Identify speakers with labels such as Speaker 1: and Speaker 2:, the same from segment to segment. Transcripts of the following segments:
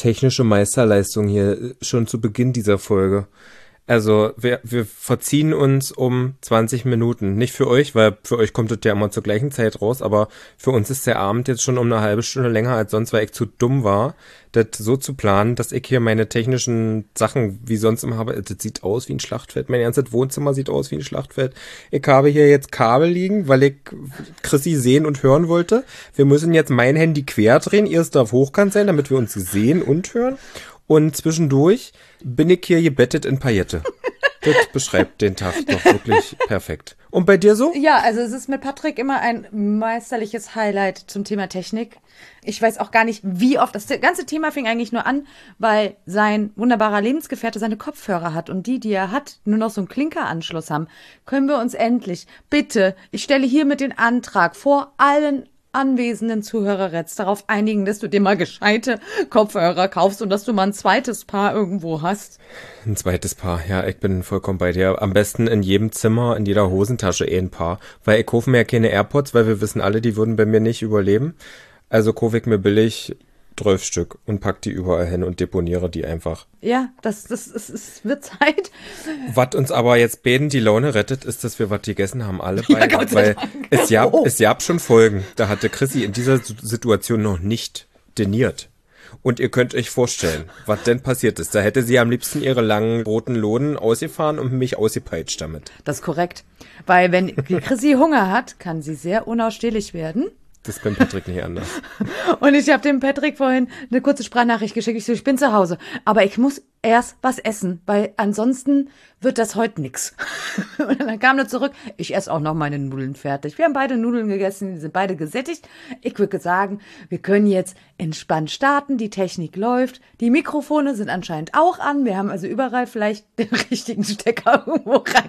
Speaker 1: technische Meisterleistung hier schon zu Beginn dieser Folge. Also wir verziehen uns um 20 Minuten. Nicht für euch, weil für euch kommt das ja immer zur gleichen Zeit raus, aber für uns ist der Abend jetzt schon um eine halbe Stunde länger als sonst, weil ich zu dumm war, das so zu planen, dass ich hier meine technischen Sachen wie sonst immer habe. Das sieht aus wie ein Schlachtfeld. Mein ganzes Wohnzimmer sieht aus wie ein Schlachtfeld. Ich habe hier jetzt Kabel liegen, weil ich Chrissy sehen und hören wollte. Wir müssen jetzt mein Handy quer drehen. Ihr darf hochkant sein, damit wir uns sehen und hören. Und zwischendurch bin ich hier gebettet in Paillette. Das beschreibt den Tag doch wirklich perfekt. Und bei dir so?
Speaker 2: Ja, also es ist mit Patrick immer ein meisterliches Highlight zum Thema Technik. Ich weiß auch gar nicht, wie oft. Das ganze Thema fing eigentlich nur an, weil sein wunderbarer Lebensgefährte seine Kopfhörer hat. Und die er hat, nur noch so einen Klinkeranschluss haben. Können wir uns endlich, bitte, ich stelle hiermit den Antrag vor allen anwesenden Zuhörer jetzt darauf einigen, dass du dir mal gescheite Kopfhörer kaufst und dass du mal ein zweites Paar irgendwo hast.
Speaker 1: Ein zweites Paar, ja, ich bin vollkommen bei dir. Am besten in jedem Zimmer, in jeder Hosentasche ein Paar. Weil ich kaufe mir ja keine AirPods, weil wir wissen alle, die würden bei mir nicht überleben. Also kaufe ich mir billig 12 Stück und pack die überall hin und deponiere die einfach.
Speaker 2: Ja, das wird Zeit.
Speaker 1: Was uns aber jetzt beiden die Laune rettet, ist, dass wir was gegessen haben, alle beide. Ja, Gott sei Dank. Es gab schon Folgen. Da hatte Chrissy in dieser Situation noch nicht diniert. Und ihr könnt euch vorstellen, was denn passiert ist. Da hätte sie am liebsten ihre langen roten Loden ausgefahren und mich ausgepeitscht damit.
Speaker 2: Das ist korrekt. Weil wenn Chrissy Hunger hat, kann sie sehr unausstehlich werden.
Speaker 1: Das ist beim Patrick nicht anders.
Speaker 2: Und ich habe dem Patrick vorhin eine kurze Sprachnachricht geschickt. Ich so, ich bin zu Hause, aber ich muss erst was essen, weil ansonsten wird das heute nix. Und dann kam er zurück, ich esse auch noch meine Nudeln fertig. Wir haben beide Nudeln gegessen, die sind beide gesättigt. Ich würde sagen, wir können jetzt entspannt starten, die Technik läuft, die Mikrofone sind anscheinend auch an. Wir haben also überall vielleicht den richtigen Stecker irgendwo rein.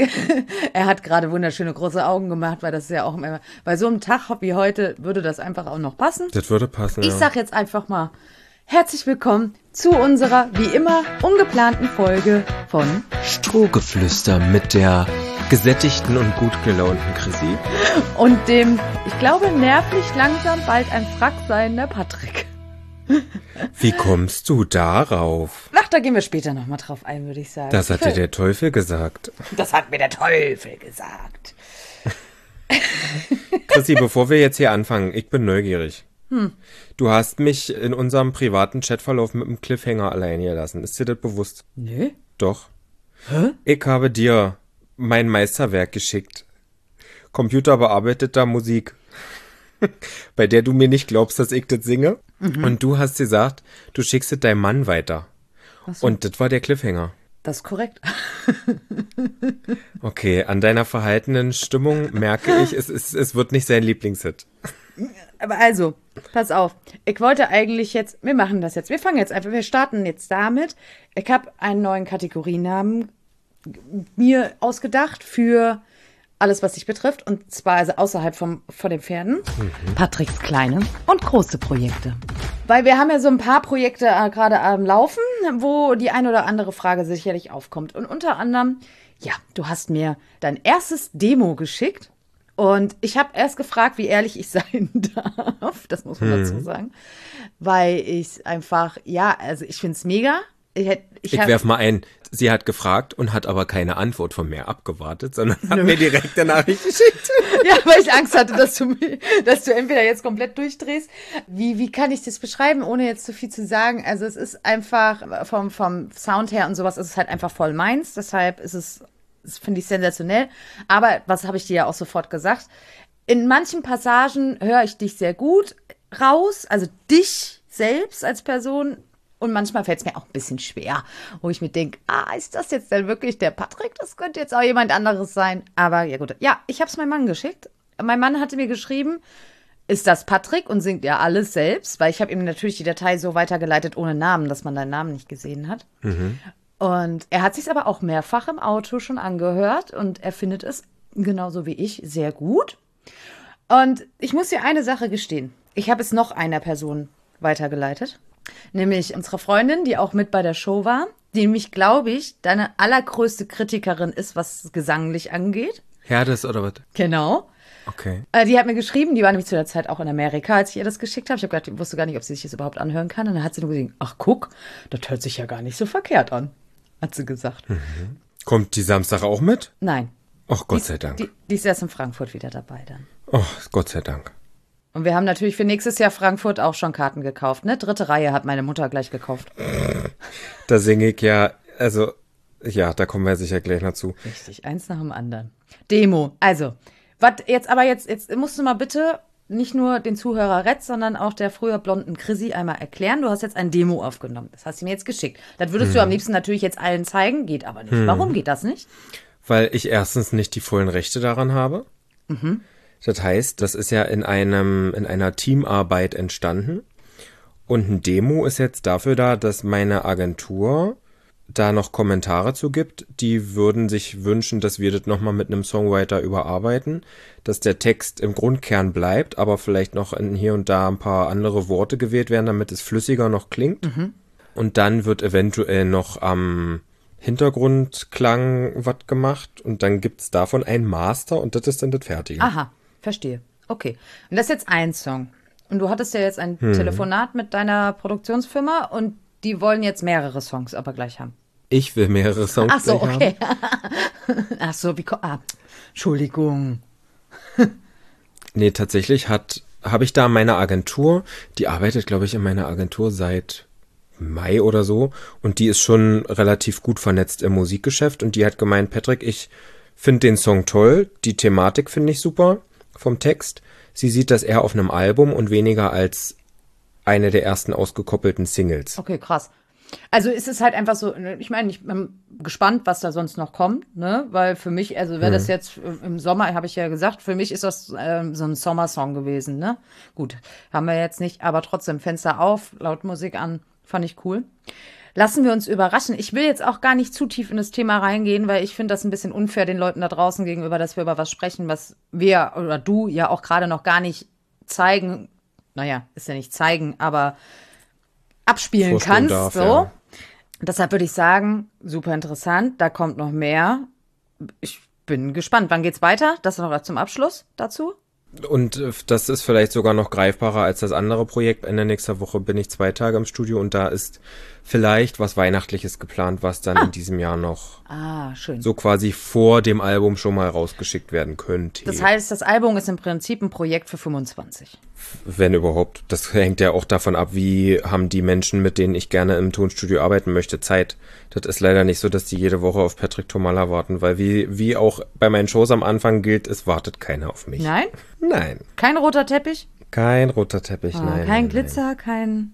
Speaker 2: Er hat gerade wunderschöne große Augen gemacht, weil das ja auch immer, bei so einem Tag wie heute würde das einfach auch noch passen.
Speaker 1: Das würde passen,
Speaker 2: Ich sag jetzt einfach mal, herzlich willkommen zu unserer, wie immer, ungeplanten Folge von
Speaker 1: Strohgeflüster mit der gesättigten und gut gelaunten Chrissy.
Speaker 2: Und dem, ich glaube, nervlich langsam bald ein Frack seiender Patrick.
Speaker 1: Wie kommst du darauf?
Speaker 2: Ach, da gehen wir später nochmal drauf ein, würde ich sagen.
Speaker 1: Das hat dir der Teufel gesagt.
Speaker 2: Das hat mir der Teufel gesagt.
Speaker 1: Chrissy, bevor wir jetzt hier anfangen, ich bin neugierig. Du hast mich in unserem privaten Chatverlauf mit einem Cliffhanger allein gelassen. Ist dir das bewusst?
Speaker 2: Nee.
Speaker 1: Doch.
Speaker 2: Hä?
Speaker 1: Ich habe dir mein Meisterwerk geschickt. Computerbearbeiteter Musik. Bei der du mir nicht glaubst, dass ich das singe. Mhm. Und du hast gesagt, du schickst es deinem Mann weiter.
Speaker 2: Ach so.
Speaker 1: Und das war der Cliffhanger.
Speaker 2: Das ist korrekt.
Speaker 1: Okay, an deiner verhaltenen Stimmung merke ich, es wird nicht sein Lieblingshit.
Speaker 2: Aber also, pass auf. Ich wollte eigentlich jetzt, wir machen das jetzt. Wir fangen jetzt einfach, wir starten jetzt damit. Ich habe einen neuen Kategorienamen mir ausgedacht für alles, was dich betrifft. Und zwar also außerhalb von den Pferden. Patricks kleine und große Projekte. Weil wir haben ja so ein paar Projekte gerade am Laufen, wo die ein oder andere Frage sicherlich aufkommt. Und unter anderem, ja, du hast mir dein erstes Demo geschickt. Und ich habe erst gefragt, wie ehrlich ich sein darf. Das muss man dazu sagen. Weil ich einfach, ja, also ich finde es mega. Ich
Speaker 1: werf mal ein. Sie hat gefragt und hat aber keine Antwort von mir abgewartet, sondern hat mir direkt eine Nachricht geschickt.
Speaker 2: Ja, weil ich Angst hatte, dass du entweder jetzt komplett durchdrehst. Wie kann ich das beschreiben, ohne jetzt zu viel zu sagen? Also es ist einfach vom Sound her und sowas, ist es halt einfach voll meins. Deshalb das finde ich sensationell. Aber, was habe ich dir ja auch sofort gesagt, in manchen Passagen höre ich dich sehr gut raus, also dich selbst als Person. Und manchmal fällt es mir auch ein bisschen schwer, wo ich mir denke, ist das jetzt denn wirklich der Patrick? Das könnte jetzt auch jemand anderes sein. Aber ja gut, ja, ich habe es meinem Mann geschickt. Mein Mann hatte mir geschrieben, ist das Patrick? Und singt ja alles selbst, weil ich habe ihm natürlich die Datei so weitergeleitet ohne Namen, dass man deinen Namen nicht gesehen hat. Mhm. Und er hat sich aber auch mehrfach im Auto schon angehört und er findet es, genauso wie ich, sehr gut. Und ich muss dir eine Sache gestehen. Ich habe es noch einer Person weitergeleitet, nämlich unsere Freundin, die auch mit bei der Show war, die nämlich, glaube ich, deine allergrößte Kritikerin ist, was gesanglich angeht.
Speaker 1: Herdes oder was?
Speaker 2: Genau.
Speaker 1: Okay.
Speaker 2: Die hat mir geschrieben, die war nämlich zu der Zeit auch in Amerika, als ich ihr das geschickt habe. Ich habe gedacht, ich wusste gar nicht, ob sie sich das überhaupt anhören kann. Und dann hat sie nur gesagt, ach guck, das hört sich ja gar nicht so verkehrt an, hat sie gesagt.
Speaker 1: Kommt die Samstag auch mit?
Speaker 2: Nein.
Speaker 1: Ach, Gott sei Dank.
Speaker 2: Die ist erst in Frankfurt wieder dabei dann.
Speaker 1: Oh, Gott sei Dank.
Speaker 2: Und wir haben natürlich für nächstes Jahr Frankfurt auch schon Karten gekauft, ne? 3. Reihe hat meine Mutter gleich gekauft.
Speaker 1: Da singe ich ja, also, ja, da kommen wir sicher gleich noch zu.
Speaker 2: Richtig, eins nach dem anderen. Demo, also, jetzt musst du mal bitte nicht nur den Zuhörer Retz, sondern auch der früher blonden Chrissy einmal erklären. Du hast jetzt ein Demo aufgenommen, das hast du mir jetzt geschickt. Das würdest du am liebsten natürlich jetzt allen zeigen, geht aber nicht. Warum geht das nicht?
Speaker 1: Weil ich erstens nicht die vollen Rechte daran habe. Das heißt, das ist ja in einer Teamarbeit entstanden. Und ein Demo ist jetzt dafür da, dass meine Agentur da noch Kommentare zu gibt. Die würden sich wünschen, dass wir das nochmal mit einem Songwriter überarbeiten, dass der Text im Grundkern bleibt, aber vielleicht noch hier und da ein paar andere Worte gewählt werden, damit es flüssiger noch klingt. Und dann wird eventuell noch am Hintergrundklang was gemacht und dann gibt's davon ein Master und das ist dann das Fertige.
Speaker 2: Aha, verstehe. Okay. Und das ist jetzt ein Song. Und du hattest ja jetzt ein Telefonat mit deiner Produktionsfirma und die wollen jetzt mehrere Songs aber gleich haben.
Speaker 1: Ich will mehrere Songs
Speaker 2: Ach so,
Speaker 1: gleich
Speaker 2: okay.
Speaker 1: haben.
Speaker 2: Ach so, Entschuldigung.
Speaker 1: Nee, tatsächlich habe ich da meine Agentur, die arbeitet, glaube ich, in meiner Agentur seit Mai oder so und die ist schon relativ gut vernetzt im Musikgeschäft und die hat gemeint, Patrick, ich finde den Song toll, die Thematik finde ich super vom Text. Sie sieht das eher auf einem Album und weniger als eine der ersten ausgekoppelten Singles.
Speaker 2: Okay, krass. Also ist es halt einfach so, ich meine, ich bin gespannt, was da sonst noch kommt, ne? Weil für mich, also wäre das jetzt im Sommer, habe ich ja gesagt, für mich ist das so ein Sommersong gewesen, ne? Gut, haben wir jetzt nicht, aber trotzdem Fenster auf, laut Musik an, fand ich cool. Lassen wir uns überraschen. Ich will jetzt auch gar nicht zu tief in das Thema reingehen, weil ich finde das ein bisschen unfair den Leuten da draußen gegenüber, dass wir über was sprechen, was wir oder du ja auch gerade noch gar nicht zeigen. Naja, ist ja nicht zeigen, aber abspielen kannst.
Speaker 1: Darf,
Speaker 2: so.
Speaker 1: ja.
Speaker 2: Deshalb würde ich sagen, super interessant, da kommt noch mehr. Ich bin gespannt. Wann geht's weiter? Das noch zum Abschluss dazu?
Speaker 1: Und das ist vielleicht sogar noch greifbarer als das andere Projekt. Ende nächster Woche bin ich 2 Tage im Studio und da ist vielleicht was Weihnachtliches geplant, was dann in diesem Jahr noch
Speaker 2: schön.
Speaker 1: so quasi vor dem Album schon mal rausgeschickt werden könnte.
Speaker 2: Das heißt, das Album ist im Prinzip ein Projekt für 25.
Speaker 1: Wenn überhaupt. Das hängt ja auch davon ab, wie haben die Menschen, mit denen ich gerne im Tonstudio arbeiten möchte, Zeit. Das ist leider nicht so, dass die jede Woche auf Patrick Tomalla warten, weil wie auch bei meinen Shows am Anfang gilt, es wartet keiner auf mich.
Speaker 2: Nein?
Speaker 1: Nein.
Speaker 2: Kein roter Teppich?
Speaker 1: Kein roter Teppich, nein.
Speaker 2: Kein Glitzer, kein...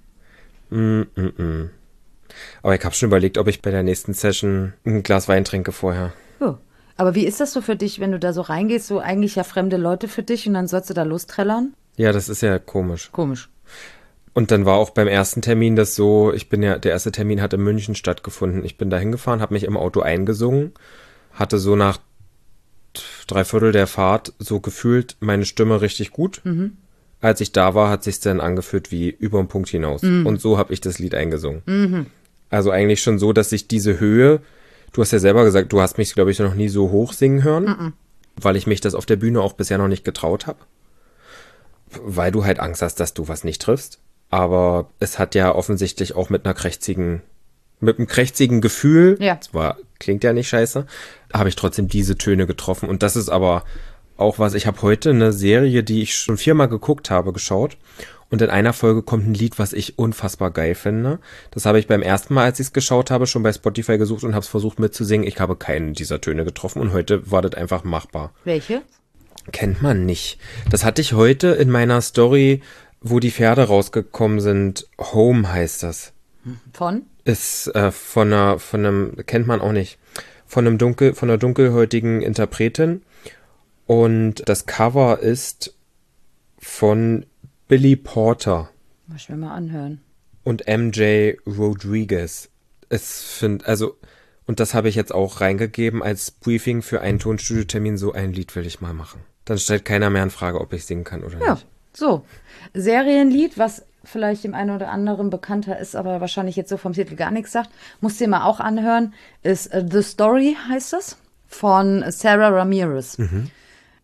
Speaker 1: Aber ich habe schon überlegt, ob ich bei der nächsten Session ein Glas Wein trinke vorher.
Speaker 2: Oh. Aber wie ist das so für dich, wenn du da so reingehst, so eigentlich ja fremde Leute für dich und dann sollst du da lostrellern?
Speaker 1: Ja, das ist ja komisch.
Speaker 2: Komisch.
Speaker 1: Und dann war auch beim ersten Termin das so, der erste Termin hat in München stattgefunden. Ich bin da hingefahren, habe mich im Auto eingesungen, hatte so nach 3/4 der Fahrt so gefühlt meine Stimme richtig gut. Als ich da war, hat sich's dann angefühlt wie über den Punkt hinaus. Und so habe ich das Lied eingesungen. Also eigentlich schon so, dass sich diese Höhe, du hast ja selber gesagt, du hast mich, glaube ich, noch nie so hoch singen hören, weil ich mich das auf der Bühne auch bisher noch nicht getraut habe. Weil du halt Angst hast, dass du was nicht triffst. Aber es hat ja offensichtlich auch mit einem krächzigen Gefühl, zwar klingt ja nicht scheiße, habe ich trotzdem diese Töne getroffen. Und das ist aber auch was, ich habe heute eine Serie, die ich schon 4-mal geguckt habe, geschaut. Und in einer Folge kommt ein Lied, was ich unfassbar geil finde. Das habe ich beim ersten Mal, als ich es geschaut habe, schon bei Spotify gesucht und habe es versucht mitzusingen. Ich habe keinen dieser Töne getroffen und heute war das einfach machbar.
Speaker 2: Welche?
Speaker 1: Kennt man nicht. Das hatte ich heute in meiner Story, wo die Pferde rausgekommen sind. Home heißt das.
Speaker 2: Von?
Speaker 1: Ist von einem, kennt man auch nicht, von einer dunkelhäutigen Interpretin. Und das Cover ist von Billy Porter.
Speaker 2: Muss ich mir mal anhören.
Speaker 1: Und MJ Rodriguez. Und das habe ich jetzt auch reingegeben als Briefing für einen Tonstudio-Termin. So ein Lied will ich mal machen. Dann stellt keiner mehr in Frage, ob ich singen kann oder nicht.
Speaker 2: Ja, so. Serienlied, was vielleicht dem einen oder anderen bekannter ist, aber wahrscheinlich jetzt so vom Titel gar nichts sagt, musst du dir mal auch anhören, ist The Story, heißt es, von Sarah Ramirez.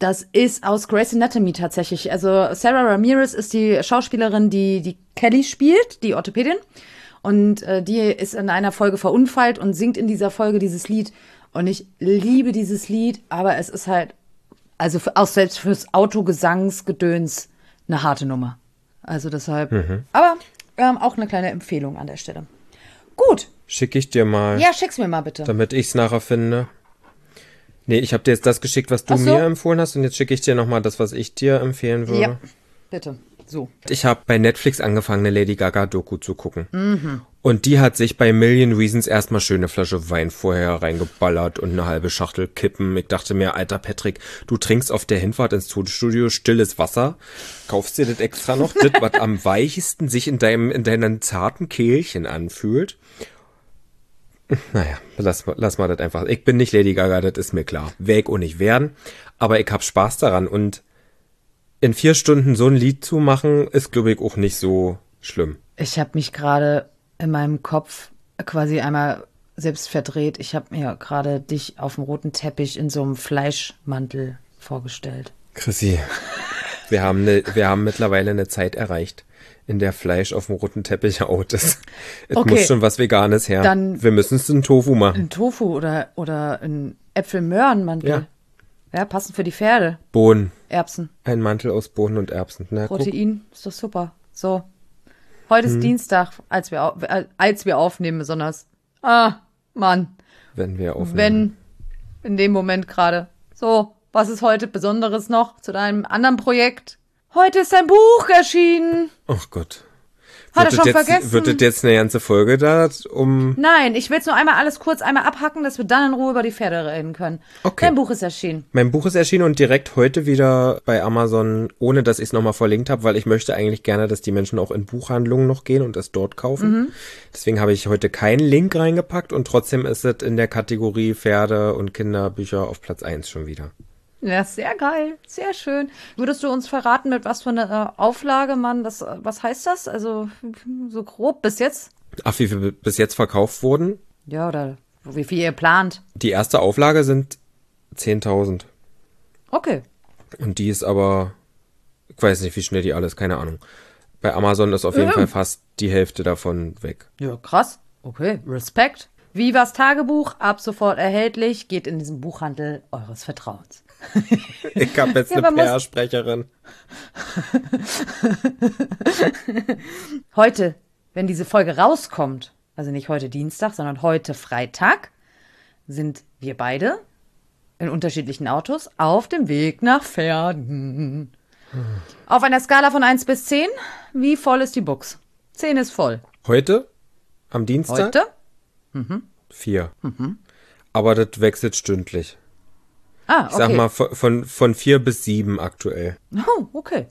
Speaker 2: Das ist aus Grey's Anatomy tatsächlich. Also Sarah Ramirez ist die Schauspielerin, die Kelly spielt, die Orthopädin. Und die ist in einer Folge verunfallt und singt in dieser Folge dieses Lied. Und ich liebe dieses Lied, aber es ist halt, also auch selbst fürs Autogesangsgedöns eine harte Nummer. Also deshalb, aber auch eine kleine Empfehlung an der Stelle. Gut.
Speaker 1: Schicke ich dir mal.
Speaker 2: Ja, schick's mir mal bitte.
Speaker 1: Damit ich es nachher finde. Nee, ich habe dir jetzt das geschickt, was du mir empfohlen hast, und jetzt schicke ich dir nochmal das, was ich dir empfehlen würde.
Speaker 2: Ja, bitte. So.
Speaker 1: Ich habe bei Netflix angefangen, eine Lady Gaga-Doku zu gucken. Und die hat sich bei Million Reasons erstmal schön eine Flasche Wein vorher reingeballert und eine halbe Schachtel Kippen. Ich dachte mir, alter Patrick, du trinkst auf der Hinfahrt ins Tonstudio stilles Wasser, kaufst dir das extra noch, das, was am weichesten sich in deinem zarten Kehlchen anfühlt. Naja, lass mal das einfach. Ich bin nicht Lady Gaga, das ist mir klar. Wär ich auch nicht werden, aber ich hab Spaß daran. Und in 4 Stunden so ein Lied zu machen, ist, glaube ich, auch nicht so schlimm.
Speaker 2: Ich habe mich gerade in meinem Kopf quasi einmal selbst verdreht. Ich habe mir gerade dich auf dem roten Teppich in so einem Fleischmantel vorgestellt.
Speaker 1: Chrissy, wir haben mittlerweile eine Zeit erreicht, in der Fleisch auf dem roten Teppich out ist. Es muss schon was Veganes her.
Speaker 2: Dann
Speaker 1: wir müssen es in Tofu machen.
Speaker 2: Ein Tofu oder ein Äpfel-Möhren-Mantel. Ja, passend für die Pferde.
Speaker 1: Bohnen.
Speaker 2: Erbsen.
Speaker 1: Ein Mantel aus Bohnen und Erbsen. Na,
Speaker 2: Protein, ist doch super. So. Heute ist Dienstag, als wir aufnehmen, besonders. Mann.
Speaker 1: Wenn wir aufnehmen.
Speaker 2: In dem Moment gerade. So, was ist heute Besonderes noch zu deinem anderen Projekt? Heute ist dein Buch erschienen.
Speaker 1: Ach Gott.
Speaker 2: Hat er schon vergessen?
Speaker 1: Wird das jetzt eine ganze Folge da
Speaker 2: Nein, ich will es nur alles kurz abhacken, dass wir dann in Ruhe über die Pferde reden können.
Speaker 1: Okay.
Speaker 2: Dein Buch ist erschienen.
Speaker 1: Mein Buch ist erschienen und direkt heute wieder bei Amazon, ohne dass ich es nochmal verlinkt habe, weil ich möchte eigentlich gerne, dass die Menschen auch in Buchhandlungen noch gehen und es dort kaufen. Deswegen habe ich heute keinen Link reingepackt und trotzdem ist es in der Kategorie Pferde- und Kinderbücher auf Platz 1 schon wieder.
Speaker 2: Ja, sehr geil, sehr schön. Würdest du uns verraten, mit was für einer Auflage man was heißt das? Also so grob bis jetzt?
Speaker 1: Ach, wie viel bis jetzt verkauft wurden?
Speaker 2: Ja, oder wie viel ihr plant?
Speaker 1: Die erste Auflage sind 10.000.
Speaker 2: Okay.
Speaker 1: Und die ist aber, ich weiß nicht, wie schnell die alles, keine Ahnung. Bei Amazon ist auf jeden Fall fast die Hälfte davon weg.
Speaker 2: Ja, krass. Okay, Respekt. Vivas Tagebuch, ab sofort erhältlich, geht in diesen Buchhandel eures Vertrauens.
Speaker 1: Ich habe jetzt eine PR-Sprecherin.
Speaker 2: Heute, wenn diese Folge rauskommt, also nicht heute Dienstag, sondern heute Freitag, sind wir beide in unterschiedlichen Autos auf dem Weg nach Pferden. Auf einer Skala von 1 bis 10, wie voll ist die Box? 10 ist voll.
Speaker 1: Heute? Am Dienstag?
Speaker 2: Heute?
Speaker 1: 4. Aber das wechselt stündlich.
Speaker 2: Okay.
Speaker 1: Ich sag mal von 4 bis 7 aktuell.
Speaker 2: Oh, okay.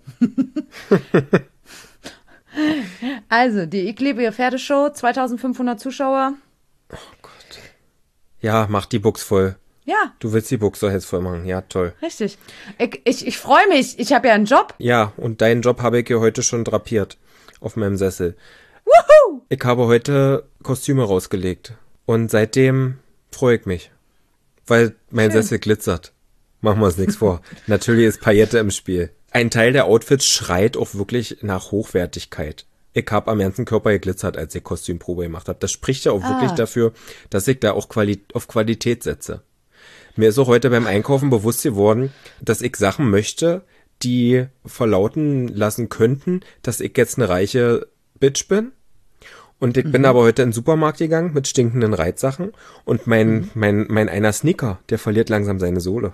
Speaker 2: Also, die Ich liebe ihr Pferdeshow, 2500 Zuschauer.
Speaker 1: Oh Gott. Ja, mach die Box voll.
Speaker 2: Ja.
Speaker 1: Du willst die Box doch jetzt voll machen. Ja, toll.
Speaker 2: Richtig. Ich freue mich. Ich habe ja einen Job.
Speaker 1: Ja, und deinen Job habe ich hier heute schon drapiert. Auf meinem Sessel. Woohoo! Ich habe heute Kostüme rausgelegt. Und seitdem freue ich mich. Weil mein Sessel glitzert. Machen wir uns nichts vor. Natürlich ist Paillette im Spiel. Ein Teil der Outfits schreit auch wirklich nach Hochwertigkeit. Ich habe am ganzen Körper geglitzert, als ich Kostümprobe gemacht habe. Das spricht ja auch wirklich dafür, dass ich da auch auf Qualität setze. Mir ist auch heute beim Einkaufen bewusst geworden, dass ich Sachen möchte, die verlauten lassen könnten, dass ich jetzt eine reiche Bitch bin. Und ich bin aber heute in den Supermarkt gegangen mit stinkenden Reitsachen und mein einer Sneaker, der verliert langsam seine Sohle.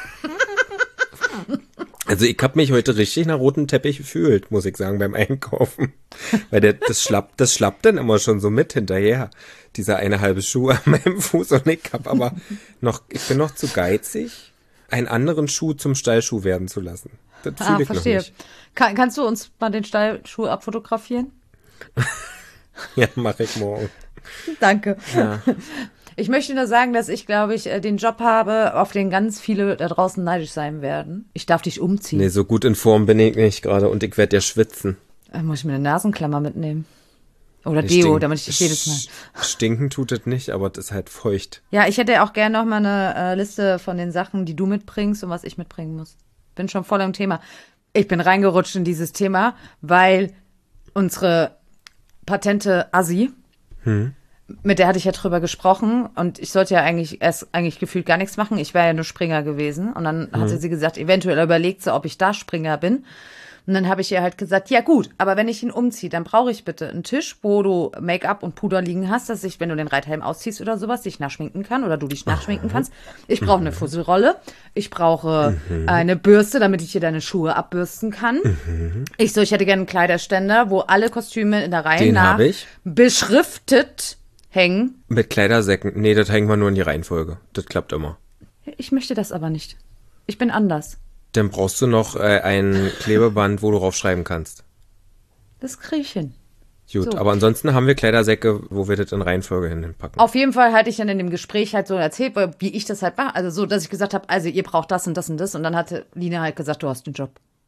Speaker 1: Also ich habe mich heute richtig nach rotem Teppich gefühlt, muss ich sagen, beim Einkaufen. Weil das schlappt dann immer schon so mit hinterher, dieser eine halbe Schuh an meinem Fuß. Und ich bin noch zu geizig, einen anderen Schuh zum Stallschuh werden zu lassen. Das fühle ich
Speaker 2: verstehe.
Speaker 1: noch nicht.
Speaker 2: Kannst du uns mal den Stallschuh abfotografieren?
Speaker 1: Ja, mache ich morgen.
Speaker 2: Danke.
Speaker 1: Ja.
Speaker 2: Ich möchte nur sagen, dass ich, glaube ich, den Job habe, auf den ganz viele da draußen neidisch sein werden. Ich darf dich umziehen.
Speaker 1: Nee, so gut in Form bin ich nicht gerade und ich werde ja schwitzen.
Speaker 2: Muss ich mir eine Nasenklammer mitnehmen? Oder Deo, damit ich das jedes Mal.
Speaker 1: Stinken tut es nicht, aber das ist halt feucht.
Speaker 2: Ja, ich hätte auch gerne noch mal eine Liste von den Sachen, die du mitbringst und was ich mitbringen muss. Bin schon voll im Thema. Ich bin reingerutscht in dieses Thema, weil unsere patente Assi, mit der hatte ich ja drüber gesprochen und ich sollte ja eigentlich gefühlt gar nichts machen. Ich wäre ja nur Springer gewesen. Und dann hatte sie gesagt, eventuell überlegt sie, ob ich da Springer bin. Und dann habe ich ihr halt gesagt, ja gut, aber wenn ich ihn umziehe, dann brauche ich bitte einen Tisch, wo du Make-up und Puder liegen hast, dass ich, wenn du den Reithelm ausziehst oder sowas, dich nachschminken kann oder du dich nachschminken kannst. Ich brauche eine Fusselrolle. Ich brauche eine Bürste, damit ich dir deine Schuhe abbürsten kann. Ich hätte gerne einen Kleiderständer, wo alle Kostüme in der Reihe
Speaker 1: Den
Speaker 2: nach
Speaker 1: habe ich.
Speaker 2: beschriftet hängen.
Speaker 1: Mit Kleidersäcken. Nee, das hängen wir nur in die Reihenfolge. Das klappt immer.
Speaker 2: Ich möchte das aber nicht. Ich bin anders.
Speaker 1: Dann brauchst du noch ein Klebeband, wo du draufschreiben kannst.
Speaker 2: Das kriege ich hin.
Speaker 1: Gut,
Speaker 2: So.
Speaker 1: aber ansonsten haben wir Kleidersäcke, wo wir das in Reihenfolge hinpacken.
Speaker 2: Auf jeden Fall hatte ich dann in dem Gespräch halt so erzählt, wie ich das halt mache. Also so, dass ich gesagt habe, also ihr braucht das und das und das. Und dann hatte Lina halt gesagt, du hast den Job.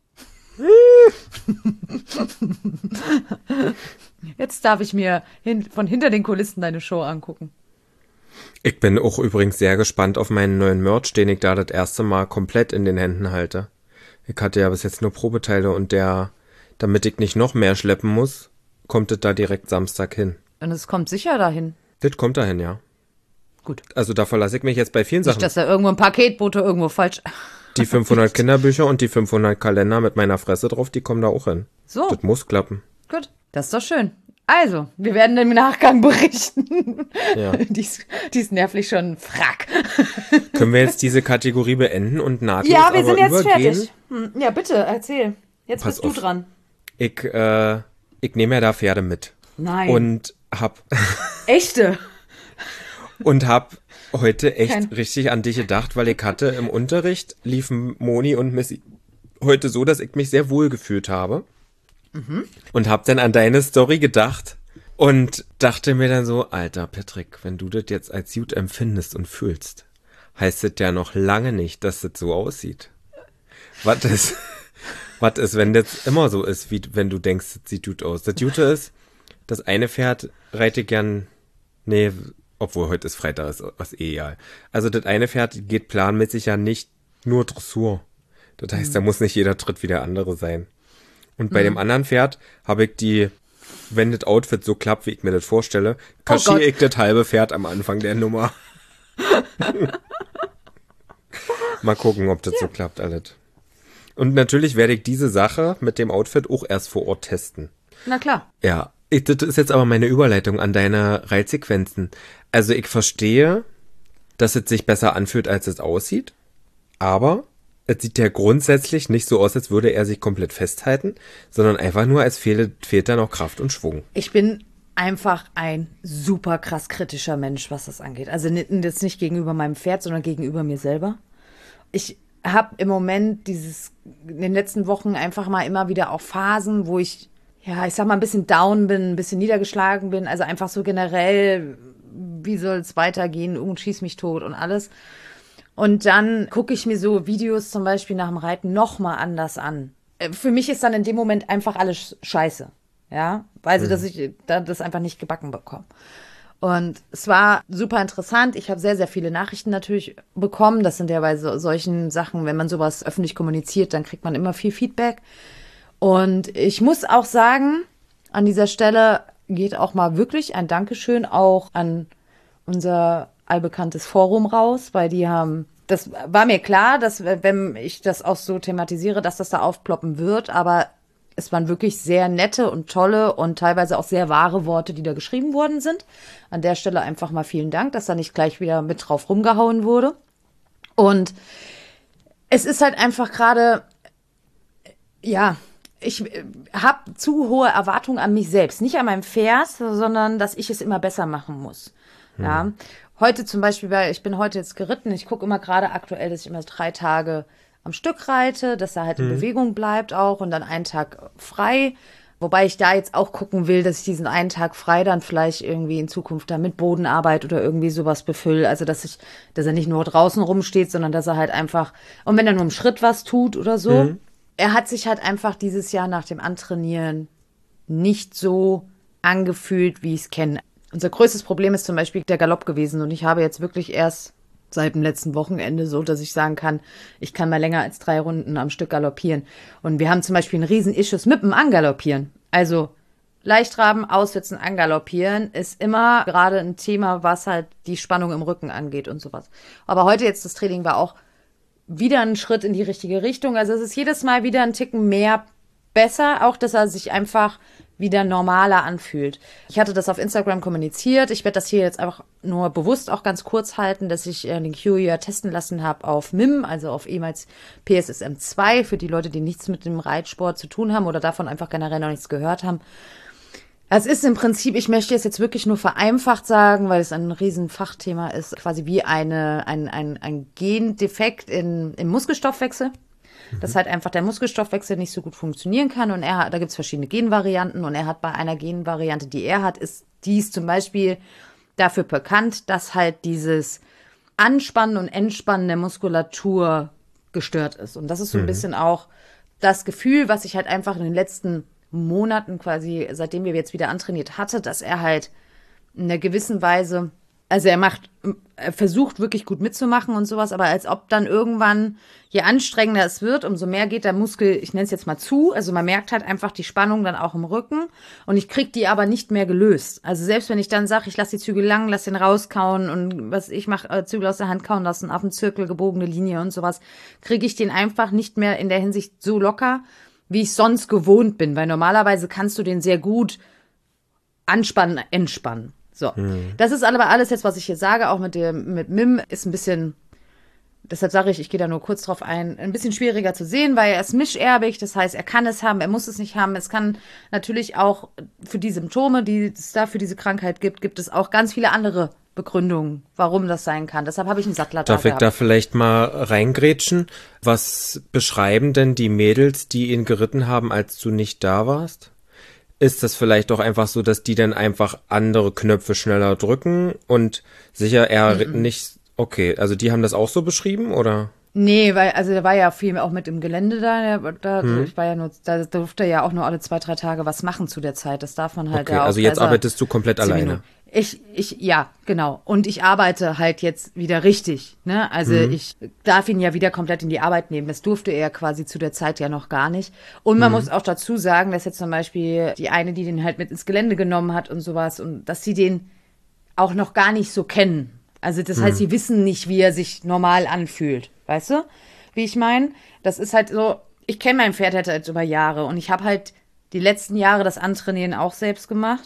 Speaker 2: Jetzt darf ich mir von hinter den Kulissen deine Show angucken.
Speaker 1: Ich bin auch übrigens sehr gespannt auf meinen neuen Merch, den ich da das erste Mal komplett in den Händen halte. Ich hatte ja bis jetzt nur Probeteile und damit ich nicht noch mehr schleppen muss, kommt es da direkt Samstag hin.
Speaker 2: Und es kommt sicher dahin.
Speaker 1: Das kommt dahin, ja.
Speaker 2: Gut.
Speaker 1: Also da verlasse ich mich jetzt bei vielen Sachen.
Speaker 2: Nicht, dass da irgendwo ein Paketbote irgendwo falsch.
Speaker 1: Die 500 Kinderbücher und die 500 Kalender mit meiner Fresse drauf, die kommen da auch hin.
Speaker 2: So.
Speaker 1: Das muss klappen.
Speaker 2: Gut. Das ist doch schön. Also, wir werden im Nachgang berichten.
Speaker 1: Ja.
Speaker 2: Die ist nervlich schon frack.
Speaker 1: Können wir jetzt diese Kategorie beenden und nahtlos
Speaker 2: Ja, wir
Speaker 1: aber
Speaker 2: sind jetzt
Speaker 1: übergehen?
Speaker 2: fertig. Ja, bitte, erzähl. Jetzt
Speaker 1: Pass
Speaker 2: bist du
Speaker 1: auf.
Speaker 2: dran.
Speaker 1: Ich nehme ja da Pferde mit.
Speaker 2: Nein.
Speaker 1: Und hab
Speaker 2: Echte.
Speaker 1: heute echt richtig an dich gedacht, weil ich hatte im Unterricht liefen Moni und Missy heute so, dass ich mich sehr wohl gefühlt habe. Und hab dann an deine Story gedacht und dachte mir dann so, Alter Patrick, wenn du das jetzt als gut empfindest und fühlst, heißt das ja noch lange nicht, dass das so aussieht. Was ist, wenn das immer so ist, wie wenn du denkst, das sieht gut aus? Das Gute ist, das eine Pferd reite gern, nee, obwohl heute ist Freitag, ist was egal. Also das eine Pferd geht planmäßig ja nicht nur Dressur. Das heißt, da muss nicht jeder Tritt wie der andere sein. Und bei dem anderen Pferd habe ich wenn das Outfit so klappt, wie ich mir das vorstelle, kaschiere ich das halbe Pferd am Anfang der Nummer. Mal gucken, ob das so klappt alles. Und natürlich werde ich diese Sache mit dem Outfit auch erst vor Ort testen.
Speaker 2: Na klar.
Speaker 1: Ja, das ist jetzt aber meine Überleitung an deine Reitsequenzen. Also ich verstehe, dass es sich besser anfühlt, als es aussieht, aber es sieht ja grundsätzlich nicht so aus, als würde er sich komplett festhalten, sondern einfach nur, als fehlt da noch Kraft und Schwung.
Speaker 2: Ich bin einfach ein super krass kritischer Mensch, was das angeht. Also jetzt nicht gegenüber meinem Pferd, sondern gegenüber mir selber. Ich habe im Moment in den letzten Wochen einfach mal immer wieder auch Phasen, wo ich sag mal, ein bisschen down bin, ein bisschen niedergeschlagen bin. Also einfach so generell, wie soll es weitergehen und schieß mich tot und alles. Und dann gucke ich mir so Videos zum Beispiel nach dem Reiten nochmal anders an. Für mich ist dann in dem Moment einfach alles scheiße. Ja, weil dass ich das einfach nicht gebacken bekomme. Und es war super interessant. Ich habe sehr, sehr viele Nachrichten natürlich bekommen. Das sind ja bei solchen Sachen, wenn man sowas öffentlich kommuniziert, dann kriegt man immer viel Feedback. Und ich muss auch sagen, an dieser Stelle geht auch mal wirklich ein Dankeschön auch an unser allbekanntes Forum raus, weil das war mir klar, dass wenn ich das auch so thematisiere, dass das da aufploppen wird, aber es waren wirklich sehr nette und tolle und teilweise auch sehr wahre Worte, die da geschrieben worden sind. An der Stelle einfach mal vielen Dank, dass da nicht gleich wieder mit drauf rumgehauen wurde. Und es ist halt einfach gerade, ich habe zu hohe Erwartungen an mich selbst. Nicht an meinem Pferd, sondern dass ich es immer besser machen muss. Ja. Heute zum Beispiel, weil ich bin heute jetzt geritten, ich gucke immer gerade aktuell, dass ich immer 3 Tage am Stück reite, dass er halt in Bewegung bleibt auch und dann einen Tag frei. Wobei ich da jetzt auch gucken will, dass ich diesen einen Tag frei dann vielleicht irgendwie in Zukunft da mit Bodenarbeit oder irgendwie sowas befülle. Also dass er nicht nur draußen rumsteht, sondern dass er halt einfach, und wenn er nur im Schritt was tut oder so. Er hat sich halt einfach dieses Jahr nach dem Antrainieren nicht so angefühlt, wie ich es kenne. Unser größtes Problem ist zum Beispiel der Galopp gewesen und ich habe jetzt wirklich erst seit dem letzten Wochenende so, dass ich sagen kann, ich kann mal länger als 3 Runden am Stück galoppieren. Und wir haben zum Beispiel einen riesen Issues mit dem Angaloppieren. Also Leichtraben, aussitzen, angaloppieren ist immer gerade ein Thema, was halt die Spannung im Rücken angeht und sowas. Aber heute jetzt das Training war auch wieder ein Schritt in die richtige Richtung. Also es ist jedes Mal wieder ein Ticken mehr besser, auch dass er sich einfach wieder normaler anfühlt. Ich hatte das auf Instagram kommuniziert. Ich werde das hier jetzt einfach nur bewusst auch ganz kurz halten, dass ich den Kiwi ja testen lassen habe auf MIM, also auf ehemals PSSM 2, für die Leute, die nichts mit dem Reitsport zu tun haben oder davon einfach generell noch nichts gehört haben. Es ist im Prinzip, ich möchte es jetzt wirklich nur vereinfacht sagen, weil es ein riesen Fachthema ist, quasi wie ein Gendefekt im Muskelstoffwechsel. Dass halt einfach der Muskelstoffwechsel nicht so gut funktionieren kann und da gibt es verschiedene Genvarianten und er hat bei einer Genvariante, die er hat, ist dies zum Beispiel dafür bekannt, dass halt dieses Anspannen und Entspannen der Muskulatur gestört ist. Und das ist so ein bisschen auch das Gefühl, was ich halt einfach in den letzten Monaten quasi, seitdem wir jetzt wieder antrainiert hatte, dass er halt in einer gewissen Weise, also er versucht wirklich gut mitzumachen und sowas, aber als ob dann irgendwann, je anstrengender es wird, umso mehr geht der Muskel, ich nenne es jetzt mal zu, also man merkt halt einfach die Spannung dann auch im Rücken und ich kriege die aber nicht mehr gelöst. Also selbst wenn ich dann sage, ich lasse die Zügel lang, lasse den rauskauen und was ich mache, Zügel aus der Hand kauen lassen, auf einen Zirkel, gebogene Linie und sowas, kriege ich den einfach nicht mehr in der Hinsicht so locker, wie ich sonst gewohnt bin, weil normalerweise kannst du den sehr gut anspannen, entspannen. So, das ist aber alles jetzt, was ich hier sage, auch mit MIM, ist ein bisschen, deshalb sage ich gehe da nur kurz drauf ein bisschen schwieriger zu sehen, weil er ist mischerbig, das heißt, er kann es haben, er muss es nicht haben. Es kann natürlich auch für die Symptome, die es da für diese Krankheit gibt es auch ganz viele andere Begründungen, warum das sein kann. Deshalb habe ich einen Sattler da
Speaker 1: Darf ich da vielleicht mal reingrätschen? Was beschreiben denn die Mädels, die ihn geritten haben, als du nicht da warst? Ist das vielleicht doch einfach so, dass die dann einfach andere Knöpfe schneller drücken und sicher eher nicht, okay, also die haben das auch so beschrieben, oder?
Speaker 2: Nee, weil, also der war ja viel auch mit im Gelände ich war ja nur, da durfte er ja auch nur alle 2, 3 Tage was machen zu der Zeit. Das darf man halt
Speaker 1: Okay,
Speaker 2: ja auch.
Speaker 1: also jetzt arbeitest du komplett alleine.
Speaker 2: Ja, genau. Und ich arbeite halt jetzt wieder richtig, ne? Also ich darf ihn ja wieder komplett in die Arbeit nehmen. Das durfte er quasi zu der Zeit ja noch gar nicht. Und man muss auch dazu sagen, dass jetzt zum Beispiel die eine, die den halt mit ins Gelände genommen hat und sowas, und dass sie den auch noch gar nicht so kennen. Also das heißt, sie wissen nicht, wie er sich normal anfühlt. Weißt du, wie ich meine? Das ist halt so, ich kenne mein Pferd halt über Jahre und ich habe halt die letzten Jahre das Antrainieren auch selbst gemacht.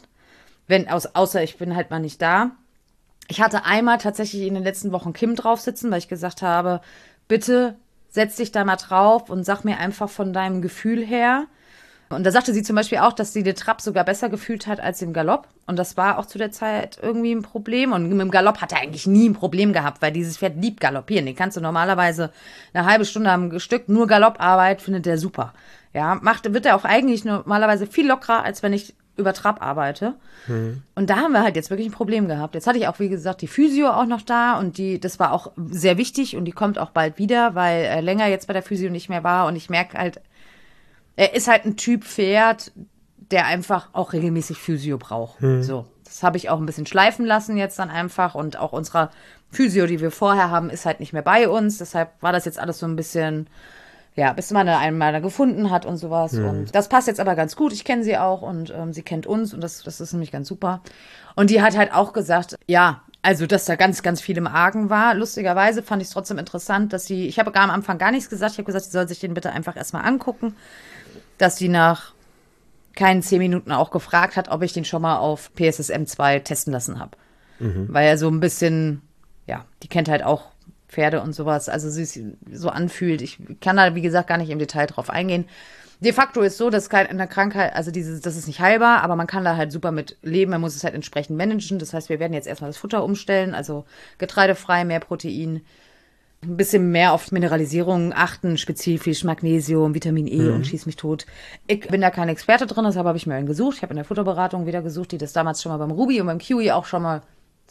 Speaker 2: Außer ich bin halt mal nicht da. Ich hatte einmal tatsächlich in den letzten Wochen Kim drauf sitzen, weil ich gesagt habe, bitte setz dich da mal drauf und sag mir einfach von deinem Gefühl her. Und da sagte sie zum Beispiel auch, dass sie den Trab sogar besser gefühlt hat als im Galopp. Und das war auch zu der Zeit irgendwie ein Problem. Und mit dem Galopp hat er eigentlich nie ein Problem gehabt, weil dieses Pferd liebt Galoppieren. Den kannst du normalerweise eine halbe Stunde am Stück nur Galopparbeit, findet der super. Ja, wird er auch eigentlich normalerweise viel lockerer, als wenn ich über Trab arbeite. Und da haben wir halt jetzt wirklich ein Problem gehabt. Jetzt hatte ich auch, wie gesagt, die Physio auch noch da und das war auch sehr wichtig und die kommt auch bald wieder, weil er länger jetzt bei der Physio nicht mehr war und ich merke halt, er ist halt ein Typ Pferd, der einfach auch regelmäßig Physio braucht. So, das habe ich auch ein bisschen schleifen lassen jetzt dann einfach und auch unsere Physio, die wir vorher haben, ist halt nicht mehr bei uns. Deshalb war das jetzt alles so ein bisschen, ja, bis man einen mal gefunden hat und sowas. Und das passt jetzt aber ganz gut. Ich kenne sie auch und sie kennt uns und das ist nämlich ganz super. Und die hat halt auch gesagt, ja, also, dass da ganz, ganz viel im Argen war. Lustigerweise fand ich es trotzdem interessant, ich habe gar am Anfang gar nichts gesagt. Ich habe gesagt, sie soll sich den bitte einfach erstmal angucken. Dass sie nach keinen 10 Minuten auch gefragt hat, ob ich den schon mal auf PSSM 2 testen lassen habe. Weil er so ein bisschen, ja, die kennt halt auch Pferde und sowas, also sie sich so anfühlt. Ich kann da, wie gesagt, gar nicht im Detail drauf eingehen. De facto ist so, dass eine Krankheit, also das ist nicht heilbar, aber man kann da halt super mit leben. Man muss es halt entsprechend managen. Das heißt, wir werden jetzt erstmal das Futter umstellen, also getreidefrei, mehr Protein, ein bisschen mehr auf Mineralisierung achten, spezifisch Magnesium, Vitamin E und schieß mich tot. Ich bin da kein Experte drin, deshalb habe ich mir einen gesucht. Ich habe in der Futterberatung wieder gesucht, die das damals schon mal beim Ruby und beim Kiwi auch schon mal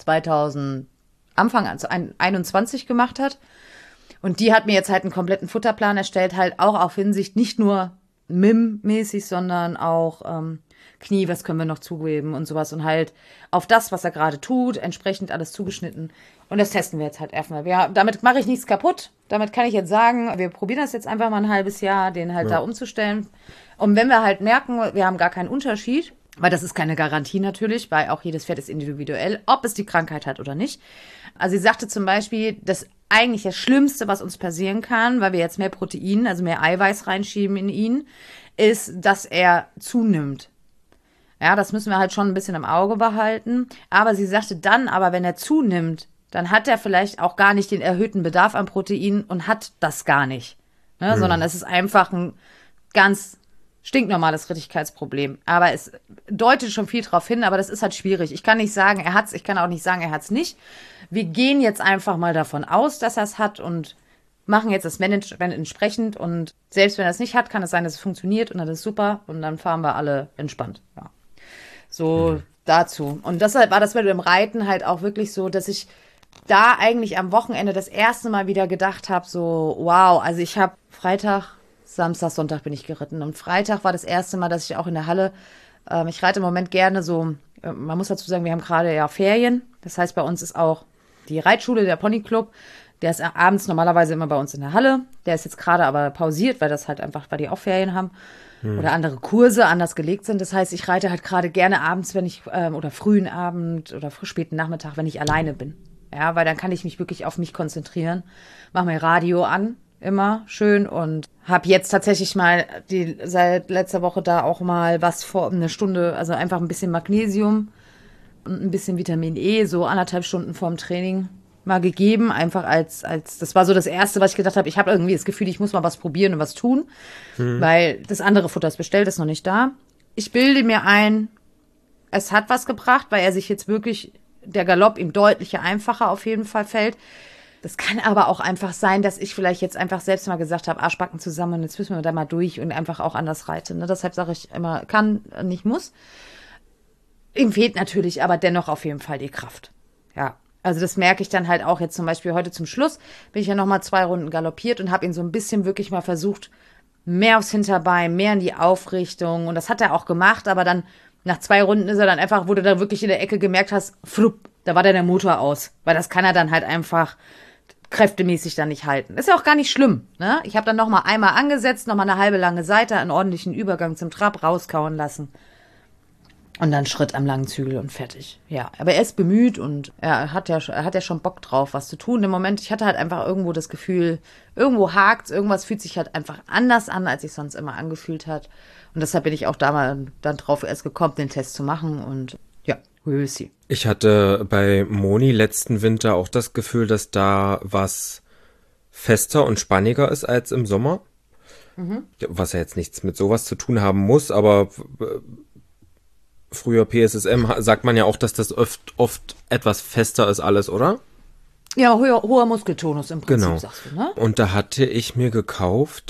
Speaker 2: Anfang 21 gemacht hat. Und die hat mir jetzt halt einen kompletten Futterplan erstellt, halt auch auf Hinsicht nicht nur MIM-mäßig, sondern auch Knie, was können wir noch zugeben und sowas. Und halt auf das, was er gerade tut, entsprechend alles zugeschnitten. Und das testen wir jetzt halt erstmal. Damit mache ich nichts kaputt. Damit kann ich jetzt sagen, wir probieren das jetzt einfach mal ein halbes Jahr, den halt da umzustellen. Und wenn wir halt merken, wir haben gar keinen Unterschied, weil das ist keine Garantie natürlich, weil auch jedes Pferd ist individuell, ob es die Krankheit hat oder nicht. Also sie sagte zum Beispiel, dass eigentlich das Schlimmste, was uns passieren kann, weil wir jetzt mehr Protein, also mehr Eiweiß reinschieben in ihn, ist, dass er zunimmt. Ja, das müssen wir halt schon ein bisschen im Auge behalten. Aber sie sagte dann, aber wenn er zunimmt, dann hat er vielleicht auch gar nicht den erhöhten Bedarf an Protein und hat das gar nicht. Ne? Sondern es ist einfach ein ganz stinknormales Rittigkeitsproblem. Aber es deutet schon viel drauf hin, aber das ist halt schwierig. Ich kann nicht sagen, er hat's, ich kann auch nicht sagen, er hat's nicht. Wir gehen jetzt einfach mal davon aus, dass er es hat und machen jetzt das Management entsprechend. Und selbst wenn er es nicht hat, kann es sein, dass es funktioniert und dann ist super und dann fahren wir alle entspannt. Ja. So dazu. Und deshalb war das mit dem Reiten halt auch wirklich so, dass ich da eigentlich am Wochenende das erste Mal wieder gedacht habe, so wow, also ich habe Freitag, Samstag, Sonntag bin ich geritten. Und Freitag war das erste Mal, dass ich auch in der Halle, ich reite im Moment gerne so, man muss dazu sagen, wir haben gerade ja Ferien. Das heißt, bei uns ist auch die Reitschule, der Ponyclub, der ist abends normalerweise immer bei uns in der Halle. Der ist jetzt gerade aber pausiert, weil das halt einfach, weil die auch Ferien haben. Oder andere Kurse anders gelegt sind. Das heißt, ich reite halt gerade gerne abends, wenn ich, oder frühen Abend oder späten Nachmittag, wenn ich alleine bin. Ja, weil dann kann ich mich wirklich auf mich konzentrieren. Mach mir Radio an, immer schön und habe jetzt tatsächlich mal seit letzter Woche da auch mal was vor eine Stunde, also einfach ein bisschen Magnesium und ein bisschen Vitamin E, so 1,5 Stunden vorm Training mal gegeben, einfach als das war so das Erste, was ich gedacht habe, ich habe irgendwie das Gefühl, ich muss mal was probieren und was tun, weil das andere Futter ist bestellt, ist noch nicht da. Ich bilde mir ein, es hat was gebracht, weil er sich jetzt wirklich, der Galopp ihm deutlich einfacher auf jeden Fall fällt. Das kann aber auch einfach sein, dass ich vielleicht jetzt einfach selbst mal gesagt habe, Arschbacken zusammen und jetzt müssen wir da mal durch und einfach auch anders reiten. Ne? Deshalb sage ich immer, kann, nicht muss. Ihm fehlt natürlich aber dennoch auf jeden Fall die Kraft. Ja, also das merke ich dann halt auch jetzt zum Beispiel heute zum Schluss. Bin ich ja nochmal 2 Runden galoppiert und habe ihn so ein bisschen wirklich mal versucht, mehr aufs Hinterbein, mehr in die Aufrichtung. Und das hat er auch gemacht, aber dann nach 2 Runden ist er dann einfach, wo du da wirklich in der Ecke gemerkt hast, flupp, da war dann der Motor aus. Weil das kann er dann halt einfach kräftemäßig dann nicht halten. Ist ja auch gar nicht schlimm. Ne? Ich habe dann nochmal einmal angesetzt, nochmal eine halbe lange Seite, einen ordentlichen Übergang zum Trab rauskauen lassen. Und dann Schritt am langen Zügel und fertig. Ja, aber er ist bemüht und er hat ja schon Bock drauf, was zu tun. Im Moment, ich hatte halt einfach irgendwo das Gefühl, irgendwo hakt's, irgendwas fühlt sich halt einfach anders an, als sich sonst immer angefühlt hat. Und deshalb bin ich auch da mal dann drauf erst gekommen, den Test zu machen und ja, we will see.
Speaker 1: Ich hatte bei Moni letzten Winter auch das Gefühl, dass da was fester und spanniger ist als im Sommer. Was ja jetzt nichts mit sowas zu tun haben muss, aber früher PSSM sagt man ja auch, dass das oft etwas fester ist alles, oder?
Speaker 2: Ja, hoher Muskeltonus im Prinzip,
Speaker 1: Genau.
Speaker 2: Sagst du, ne?
Speaker 1: Und da hatte ich mir gekauft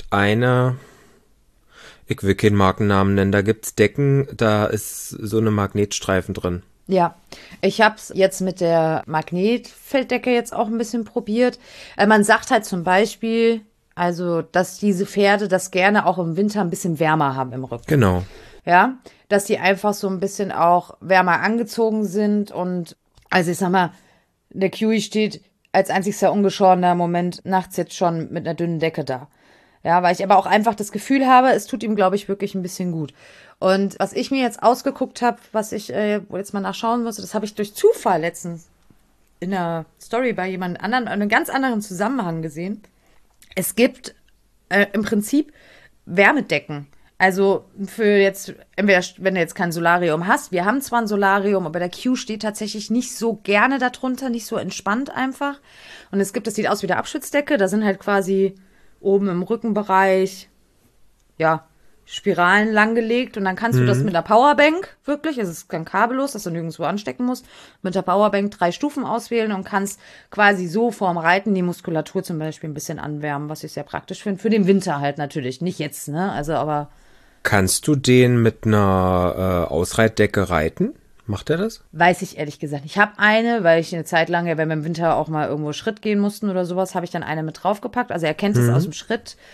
Speaker 1: ich will keinen Markennamen nennen, da gibt's Decken, da ist so eine Magnetstreifen drin.
Speaker 2: Ja, ich habe es jetzt mit der Magnetfelddecke jetzt auch ein bisschen probiert. Man sagt halt zum Beispiel, also, dass diese Pferde das gerne auch im Winter ein bisschen wärmer haben im Rücken.
Speaker 1: Genau.
Speaker 2: Ja, dass die einfach so ein bisschen auch wärmer angezogen sind und, also ich sag mal, der Kiwi steht als einzigster ungeschorener Moment nachts jetzt schon mit einer dünnen Decke da. Ja, weil ich aber auch einfach das Gefühl habe, es tut ihm, glaube ich, wirklich ein bisschen gut. Und was ich mir jetzt ausgeguckt habe, was ich jetzt mal nachschauen musste, das habe ich durch Zufall letztens in einer Story bei jemand anderen, in einem ganz anderen Zusammenhang gesehen. Es gibt im Prinzip Wärmedecken. Also für jetzt, entweder wenn du jetzt kein Solarium hast, wir haben zwar ein Solarium, aber der Q steht tatsächlich nicht so gerne darunter, nicht so entspannt einfach. Und es gibt, das sieht aus wie der Abschutzdecke, da sind halt quasi oben im Rückenbereich, ja, Spiralen langgelegt und dann kannst du das mit der Powerbank wirklich, es ist kein kabellos, dass du nirgendwo anstecken musst, mit der Powerbank 3 Stufen auswählen und kannst quasi so vorm Reiten die Muskulatur zum Beispiel ein bisschen anwärmen, was ich sehr praktisch finde. Für den Winter halt natürlich, nicht jetzt, ne, also aber.
Speaker 1: Kannst du den mit einer Ausreitdecke reiten? Macht er das?
Speaker 2: Weiß ich ehrlich gesagt. Ich habe eine, weil ich eine Zeit lang, ja, wenn wir im Winter auch mal irgendwo Schritt gehen mussten oder sowas, habe ich dann eine mit draufgepackt. Also er kennt es aus dem Schritt.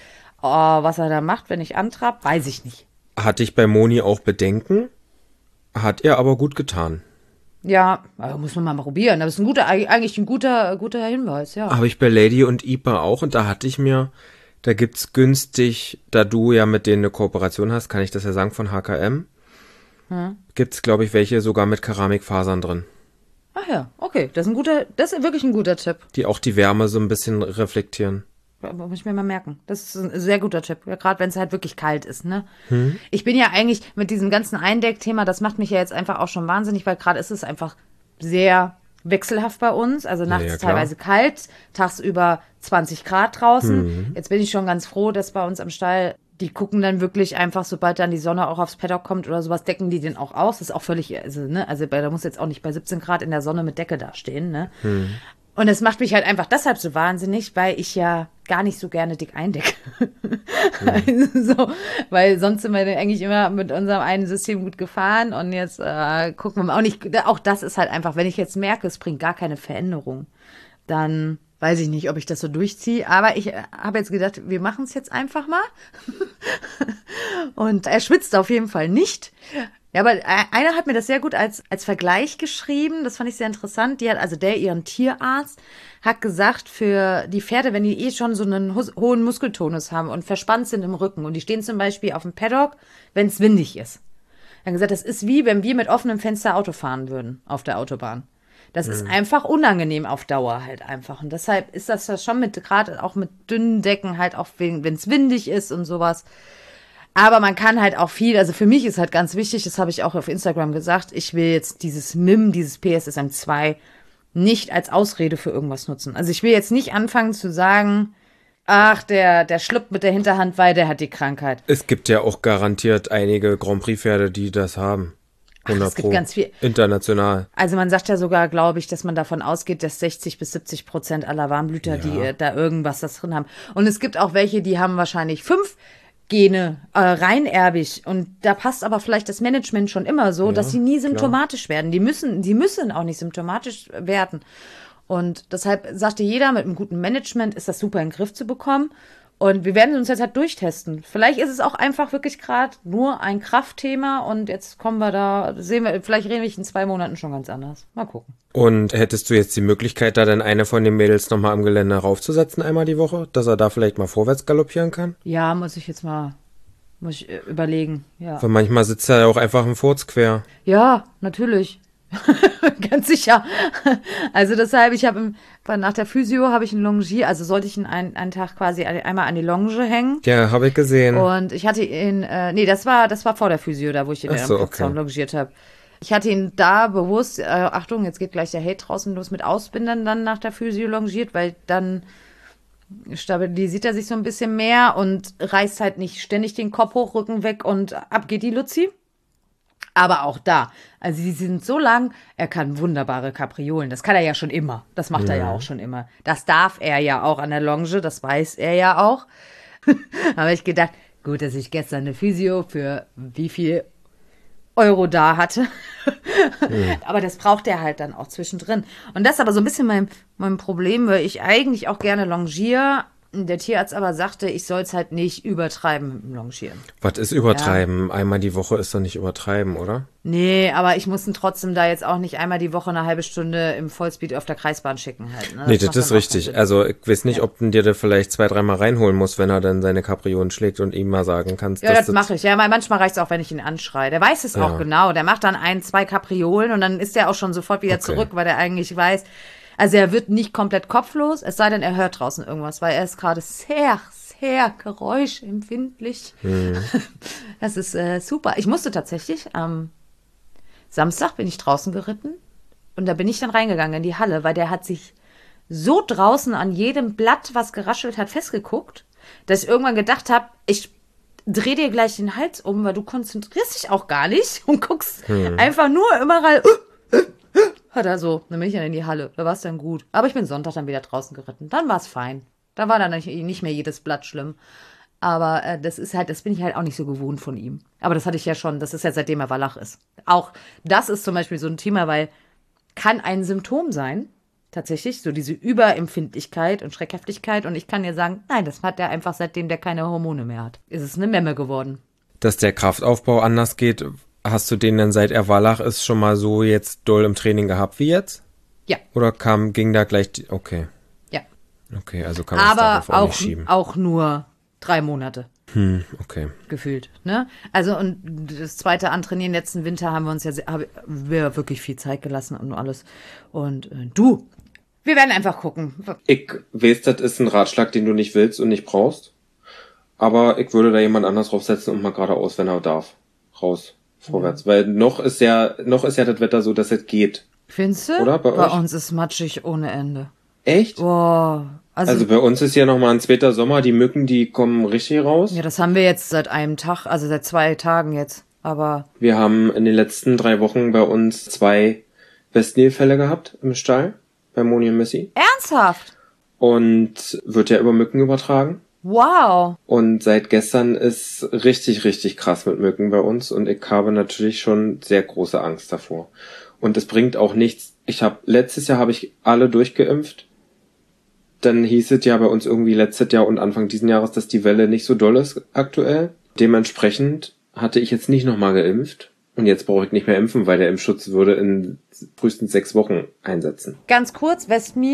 Speaker 2: Oh, was er da macht, wenn ich antrabe, weiß ich nicht.
Speaker 1: Hatte ich bei Moni auch Bedenken, hat er aber gut getan.
Speaker 2: Ja, muss man mal probieren. Aber es ist eigentlich ein guter Hinweis, ja.
Speaker 1: Habe ich bei Lady und Ipa auch und da hatte ich mir, da gibt's günstig, da du ja mit denen eine Kooperation hast, kann ich das ja sagen, von HKM, gibt's, glaube ich, welche sogar mit Keramikfasern drin.
Speaker 2: Ach ja, okay. Das ist wirklich ein guter Tipp.
Speaker 1: Die auch die Wärme so ein bisschen reflektieren.
Speaker 2: Muss ich mir mal merken. Das ist ein sehr guter Tipp. Ja, gerade wenn es halt wirklich kalt ist, ne? Ich bin ja eigentlich mit diesem ganzen Eindeckthema, das macht mich ja jetzt einfach auch schon wahnsinnig, weil gerade ist es einfach sehr wechselhaft bei uns. Also nachts
Speaker 1: Ja, klar.
Speaker 2: teilweise kalt, tagsüber 20 Grad draußen. Jetzt bin ich schon ganz froh, dass bei uns am Stall, die gucken dann wirklich einfach, sobald dann die Sonne auch aufs Paddock kommt oder sowas, decken die den auch aus. Das ist auch völlig, also da muss jetzt auch nicht bei 17 Grad in der Sonne mit Decke dastehen, ne? Und es macht mich halt einfach deshalb so wahnsinnig, weil ich ja gar nicht so gerne dick eindecke. Also so, weil sonst sind wir dann eigentlich immer mit unserem einen System gut gefahren und jetzt gucken wir mal auch nicht. Auch das ist halt einfach, wenn ich jetzt merke, es bringt gar keine Veränderung, dann weiß ich nicht, ob ich das so durchziehe. Aber ich habe jetzt gedacht, wir machen es jetzt einfach mal. Und er schwitzt auf jeden Fall nicht. Ja, aber einer hat mir das sehr gut als Vergleich geschrieben. Das fand ich sehr interessant. Ihren Tierarzt, hat gesagt, für die Pferde, wenn die eh schon so einen hohen Muskeltonus haben und verspannt sind im Rücken und die stehen zum Beispiel auf dem Paddock, wenn es windig ist. Er hat gesagt, das ist wie, wenn wir mit offenem Fenster Auto fahren würden auf der Autobahn. Das ist einfach unangenehm auf Dauer halt einfach. Und deshalb ist das schon gerade auch mit dünnen Decken halt auch, wenn es windig ist und sowas. Aber man kann halt auch viel, also für mich ist halt ganz wichtig, das habe ich auch auf Instagram gesagt, ich will jetzt dieses PSSM2 nicht als Ausrede für irgendwas nutzen. Also ich will jetzt nicht anfangen zu sagen, ach, der schluckt mit der Hinterhand, weil der hat die Krankheit.
Speaker 1: Es gibt ja auch garantiert einige Grand Prix-Pferde, die das haben. 100
Speaker 2: es gibt ganz viel.
Speaker 1: International.
Speaker 2: Also man sagt ja sogar, glaube ich, dass man davon ausgeht, dass 60-70% aller Warmblüter, die da irgendwas das drin haben. Und es gibt auch welche, die haben wahrscheinlich 5 Gene reinerbig und da passt aber vielleicht das Management schon immer so, dass sie nie symptomatisch werden. Die müssen auch nicht symptomatisch werden. Und deshalb sagte jeder, mit einem guten Management ist das super in den Griff zu bekommen. Und wir werden uns jetzt halt durchtesten. Vielleicht ist es auch einfach wirklich gerade nur ein Kraftthema und jetzt vielleicht reden wir in 2 Monaten schon ganz anders. Mal gucken.
Speaker 1: Und hättest du jetzt die Möglichkeit, da dann eine von den Mädels nochmal am Gelände raufzusetzen einmal die Woche, dass er da vielleicht mal vorwärts galoppieren kann?
Speaker 2: Ja, muss ich überlegen, ja.
Speaker 1: Weil manchmal sitzt er ja auch einfach im Furz quer.
Speaker 2: Ja, natürlich. Ganz sicher. Also deshalb, nach der Physio habe ich einen Longier, also sollte ich ihn einen Tag quasi einmal an die Longe hängen.
Speaker 1: Ja, habe ich gesehen.
Speaker 2: Und ich hatte ihn, das war vor der Physio, da wo ich ihn am Kopfzaun longiert habe. Ich hatte ihn da bewusst, Achtung, jetzt geht gleich der Hate draußen los, mit Ausbindern dann nach der Physio longiert, weil dann stabilisiert er sich so ein bisschen mehr und reißt halt nicht ständig den Kopf hoch, Rücken weg und ab geht die Luzi. Aber auch da, also sie sind so lang, er kann wunderbare Kapriolen. Das kann er ja schon immer. Das macht er ja auch schon immer. Das darf er ja auch an der Longe, das weiß er ja auch. Habe ich gedacht, gut, dass ich gestern eine Physio für wie viel Euro da hatte. Aber das braucht er halt dann auch zwischendrin. Und das ist aber so ein bisschen mein Problem, weil ich eigentlich auch gerne longiere. Der Tierarzt aber sagte, ich soll es halt nicht übertreiben mit dem Longieren.
Speaker 1: Was ist übertreiben? Ja. Einmal die Woche ist doch nicht übertreiben, oder?
Speaker 2: Nee, aber ich muss ihn trotzdem da jetzt auch nicht einmal die Woche eine halbe Stunde im Vollspeed auf der Kreisbahn schicken halt. Ne?
Speaker 1: Nee, das ist richtig. Also ich weiß nicht, ob du dir da vielleicht 2-3 Mal reinholen musst, wenn er dann seine Kapriolen schlägt und ihm mal sagen kannst.
Speaker 2: Ja, das mache ich. Ja, weil manchmal reicht es auch, wenn ich ihn anschreie. Der weiß es auch genau. Der macht dann 1-2 Kapriolen und dann ist er auch schon sofort wieder zurück, weil er eigentlich weiß. Also er wird nicht komplett kopflos, es sei denn, er hört draußen irgendwas, weil er ist gerade sehr, sehr geräuschempfindlich. Das ist super. Ich musste tatsächlich am Samstag bin ich draußen geritten und da bin ich dann reingegangen in die Halle, weil der hat sich so draußen an jedem Blatt, was geraschelt hat, festgeguckt, dass ich irgendwann gedacht habe, ich dreh dir gleich den Hals um, weil du konzentrierst dich auch gar nicht und guckst einfach nur immer rein. Hat er so, dann bin ich dann in die Halle. Da war es dann gut. Aber ich bin Sonntag dann wieder draußen geritten. Dann war es fein. Da war dann nicht mehr jedes Blatt schlimm. Aber das bin ich halt auch nicht so gewohnt von ihm. Aber das hatte ich ja schon, das ist ja seitdem er Wallach ist. Auch das ist zum Beispiel so ein Thema, weil kann ein Symptom sein, tatsächlich, so diese Überempfindlichkeit und Schreckhaftigkeit. Und ich kann dir sagen, nein, das hat er einfach, seitdem der keine Hormone mehr hat. Ist es eine Memme geworden.
Speaker 1: Dass der Kraftaufbau anders geht, hast du den denn seit er Wallach ist schon mal so jetzt doll im Training gehabt wie jetzt?
Speaker 2: Ja.
Speaker 1: Oder ging da gleich, okay.
Speaker 2: Ja.
Speaker 1: Okay, also kann man es darauf auch nicht schieben.
Speaker 2: Aber auch nur 3 Monate.
Speaker 1: Okay.
Speaker 2: Gefühlt, ne? Also und das zweite Antrainieren letzten Winter haben wir uns haben wir wirklich viel Zeit gelassen und alles. Und wir werden einfach gucken.
Speaker 1: Ich weiß, das ist ein Ratschlag, den du nicht willst und nicht brauchst. Aber ich würde da jemand anders draufsetzen und mal geradeaus, wenn er darf. Raus, vorwärts. Weil noch ist ja das Wetter so, dass es geht.
Speaker 2: Findest du?
Speaker 1: Oder bei euch?
Speaker 2: Uns ist matschig ohne Ende.
Speaker 1: Echt?
Speaker 2: Boah.
Speaker 1: Also bei uns ist ja noch mal ein zweiter Sommer, die Mücken, die kommen richtig raus.
Speaker 2: Ja, das haben wir jetzt seit einem Tag, also seit 2 Tagen jetzt. Aber
Speaker 1: wir haben in den letzten 3 Wochen bei uns 2 Westnilfälle gehabt im Stall, bei Moni und Missy.
Speaker 2: Ernsthaft?
Speaker 1: Und wird ja über Mücken übertragen.
Speaker 2: Wow. Und
Speaker 1: seit gestern ist richtig, richtig krass mit Mücken bei uns und ich habe natürlich schon sehr große Angst davor. Und es bringt auch nichts. Letztes Jahr habe ich alle durchgeimpft. Dann hieß es ja bei uns irgendwie letztes Jahr und Anfang diesen Jahres, dass die Welle nicht so doll ist aktuell. Dementsprechend hatte ich jetzt nicht nochmal geimpft. Und jetzt brauche ich nicht mehr impfen, weil der Impfschutz würde in frühestens 6 Wochen einsetzen.
Speaker 2: Ganz kurz,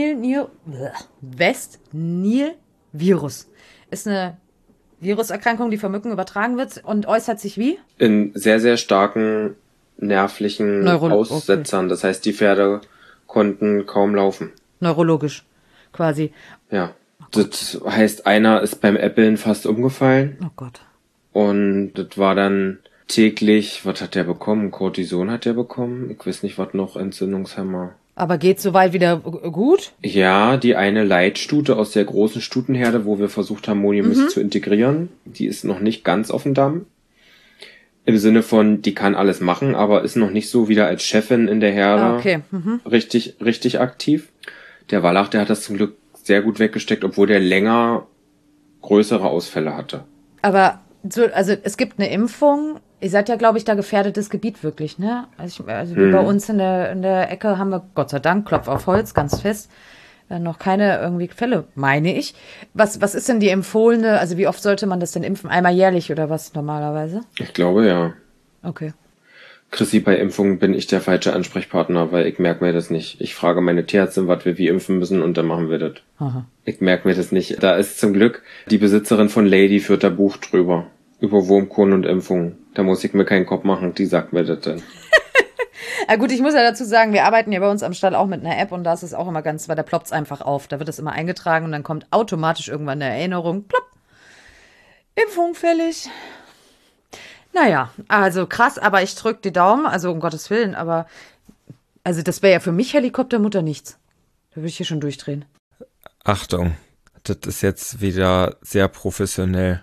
Speaker 2: Westnil-Virus ist eine Viruserkrankung, die von Mücken übertragen wird und äußert sich wie?
Speaker 1: In sehr, sehr starken nervlichen Aussetzern. Okay. Das heißt, die Pferde konnten kaum laufen.
Speaker 2: Neurologisch. Quasi.
Speaker 1: Ja. Das heißt, einer ist beim Äppeln fast umgefallen.
Speaker 2: Oh Gott.
Speaker 1: Und das war dann täglich, was hat der bekommen? Cortison hat der bekommen. Ich weiß nicht, was noch, Entzündungshemmer.
Speaker 2: Aber geht's soweit wieder gut?
Speaker 1: Ja, die eine Leitstute aus der großen Stutenherde, wo wir versucht haben, Moni und Missy zu integrieren, die ist noch nicht ganz auf dem Damm. Im Sinne von, die kann alles machen, aber ist noch nicht so wieder als Chefin in der Herde richtig aktiv. Der Wallach, der hat das zum Glück sehr gut weggesteckt, obwohl der länger größere Ausfälle hatte.
Speaker 2: Aber also es gibt eine Impfung. Ihr seid ja, glaube ich, da gefährdetes Gebiet wirklich, ne? Also wie bei uns in der Ecke haben wir, Gott sei Dank, Klopf auf Holz, ganz fest, noch keine irgendwie Fälle, meine ich. Was ist denn die empfohlene, also wie oft sollte man das denn impfen? Einmal jährlich oder was normalerweise?
Speaker 1: Ich glaube, ja.
Speaker 2: Okay.
Speaker 1: Chrissy, bei Impfungen bin ich der falsche Ansprechpartner, weil ich merke mir das nicht. Ich frage meine Tierärztin, was wir wie impfen müssen und dann machen wir das.
Speaker 2: Aha.
Speaker 1: Ich merke mir das nicht. Da ist zum Glück die Besitzerin von Lady führt da Buch drüber. Über Wurmkuren und Impfungen. Da muss ich mir keinen Kopf machen, die sagt mir das dann.
Speaker 2: Ja gut, ich muss ja dazu sagen, wir arbeiten ja bei uns am Stall auch mit einer App und da ist es auch immer weil da ploppt's einfach auf. Da wird es immer eingetragen und dann kommt automatisch irgendwann eine Erinnerung. Plopp. Impfung fällig. Naja, also krass, aber ich drück die Daumen, also um Gottes Willen, aber also das wäre ja für mich Helikoptermutter nichts. Da würde ich hier schon durchdrehen.
Speaker 1: Achtung, das ist jetzt wieder sehr professionell.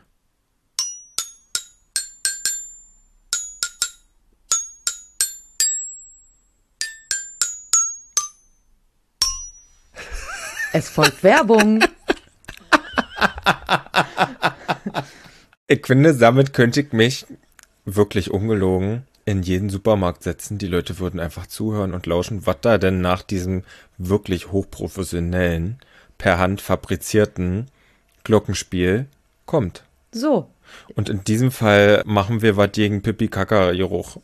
Speaker 2: Es folgt Werbung.
Speaker 1: Ich finde, damit könnte ich mich wirklich ungelogen in jeden Supermarkt setzen. Die Leute würden einfach zuhören und lauschen, was da denn nach diesem wirklich hochprofessionellen, per Hand fabrizierten Glockenspiel kommt.
Speaker 2: So.
Speaker 1: Und in diesem Fall machen wir was gegen Pipi-Kaka-Geruch.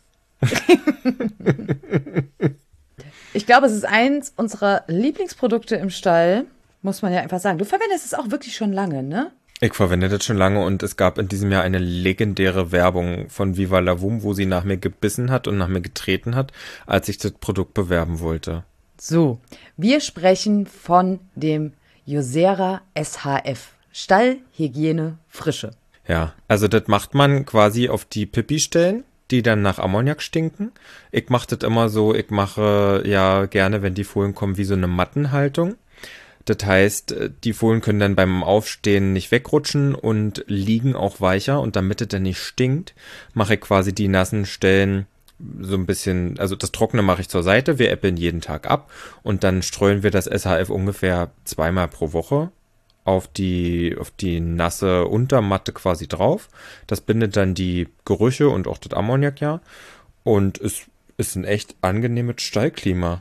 Speaker 2: Ich glaube, es ist eins unserer Lieblingsprodukte im Stall, muss man ja einfach sagen. Du verwendest es auch wirklich schon lange, ne?
Speaker 1: Ich verwende das schon lange und es gab in diesem Jahr eine legendäre Werbung von Viva la Voom, wo sie nach mir gebissen hat und nach mir getreten hat, als ich das Produkt bewerben wollte.
Speaker 2: So, wir sprechen von dem Josera SHF. Stallhygiene Frische.
Speaker 1: Ja, also das macht man quasi auf die Pipi-Stellen, die dann nach Ammoniak stinken. Ich mache das immer so, ich mache ja gerne, wenn die Fohlen kommen, wie so eine Mattenhaltung. Das heißt, die Fohlen können dann beim Aufstehen nicht wegrutschen und liegen auch weicher. Und damit es dann nicht stinkt, mache ich quasi die nassen Stellen so ein bisschen, also das Trockene mache ich zur Seite, wir äppeln jeden Tag ab und dann streuen wir das SHF ungefähr 2-mal pro Woche auf die nasse Untermatte quasi drauf. Das bindet dann die Gerüche und auch das Ammoniak ja. Und es ist ein echt angenehmes Stallklima.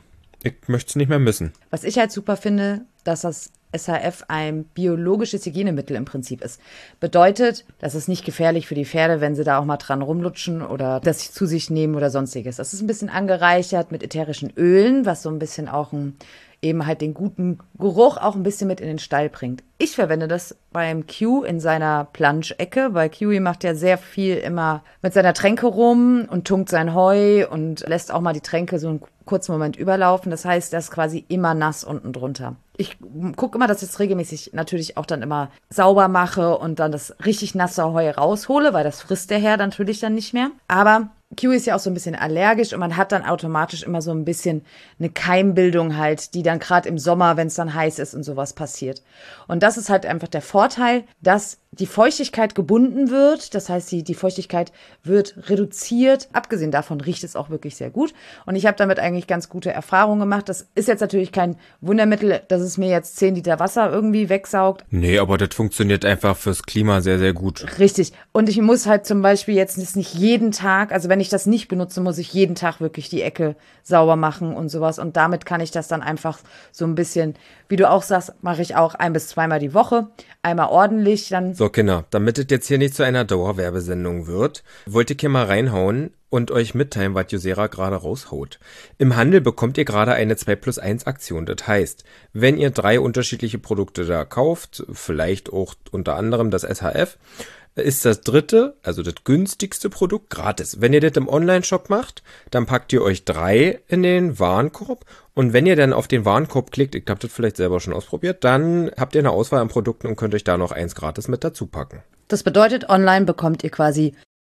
Speaker 1: Ich möchte es nicht mehr missen.
Speaker 2: Was ich halt super finde, dass das SHF ein biologisches Hygienemittel im Prinzip ist. Bedeutet, das ist nicht gefährlich für die Pferde, wenn sie da auch mal dran rumlutschen oder das zu sich nehmen oder sonstiges. Das ist ein bisschen angereichert mit ätherischen Ölen, was so ein bisschen auch eben halt den guten Geruch auch ein bisschen mit in den Stall bringt. Ich verwende das beim Q in seiner Planschecke, weil Kiwi macht ja sehr viel immer mit seiner Tränke rum und tunkt sein Heu und lässt auch mal die Tränke so einen kurzen Moment überlaufen. Das heißt, das ist quasi immer nass unten drunter. Ich gucke immer, dass ich es regelmäßig natürlich auch dann immer sauber mache und dann das richtig nasse Heu raushole, weil das frisst der Herr natürlich dann nicht mehr. Aber Kiwi ist ja auch so ein bisschen allergisch und man hat dann automatisch immer so ein bisschen eine Keimbildung halt, die dann gerade im Sommer, wenn es dann heiß ist und sowas passiert. Und das ist halt einfach der Vorteil, dass die Feuchtigkeit gebunden wird. Das heißt, die Feuchtigkeit wird reduziert. Abgesehen davon riecht es auch wirklich sehr gut. Und ich habe damit eigentlich ganz gute Erfahrungen gemacht. Das ist jetzt natürlich kein Wundermittel, dass es mir jetzt 10 Liter Wasser irgendwie wegsaugt.
Speaker 1: Nee, aber das funktioniert einfach fürs Klima sehr, sehr gut.
Speaker 2: Richtig. Und ich muss halt zum Beispiel jetzt nicht jeden Tag, also wenn ich das nicht benutze, muss ich jeden Tag wirklich die Ecke sauber machen und sowas. Und damit kann ich das dann einfach so ein bisschen, wie du auch sagst, mache ich auch 1- bis 2-mal die Woche. Einmal ordentlich, dann...
Speaker 1: So, Kinder, damit es jetzt hier nicht zu einer Dauerwerbesendung wird, wollte ich hier mal reinhauen und euch mitteilen, was Jussera gerade raushaut. Im Handel bekommt ihr gerade eine 2+1 Aktion. Das heißt, wenn ihr 3 unterschiedliche Produkte da kauft, vielleicht auch unter anderem das SHF, ist das dritte, also das günstigste Produkt, gratis. Wenn ihr das im Online-Shop macht, dann packt ihr euch 3 in den Warenkorb und wenn ihr dann auf den Warenkorb klickt, ich habe das vielleicht selber schon ausprobiert, dann habt ihr eine Auswahl an Produkten und könnt euch da noch 1 gratis mit dazu packen.
Speaker 2: Das bedeutet, online bekommt ihr quasi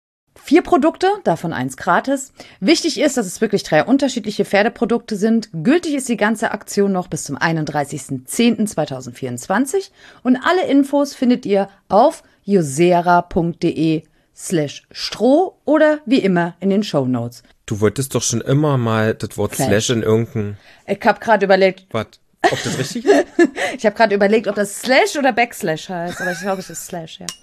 Speaker 2: 4 Produkte, davon 1 gratis. Wichtig ist, dass es wirklich 3 unterschiedliche Pferdeprodukte sind. Gültig ist die ganze Aktion noch bis zum 31.10.2024 und alle Infos findet ihr auf jussera.de/stroh oder wie immer in den Shownotes.
Speaker 1: Du wolltest doch schon immer mal das Wort Slash in irgendein...
Speaker 2: Ich habe gerade überlegt...
Speaker 1: Was? Ob das richtig ist?
Speaker 2: Ich habe gerade überlegt, ob das Slash oder Backslash heißt, aber ich glaube, es ist Slash, ja.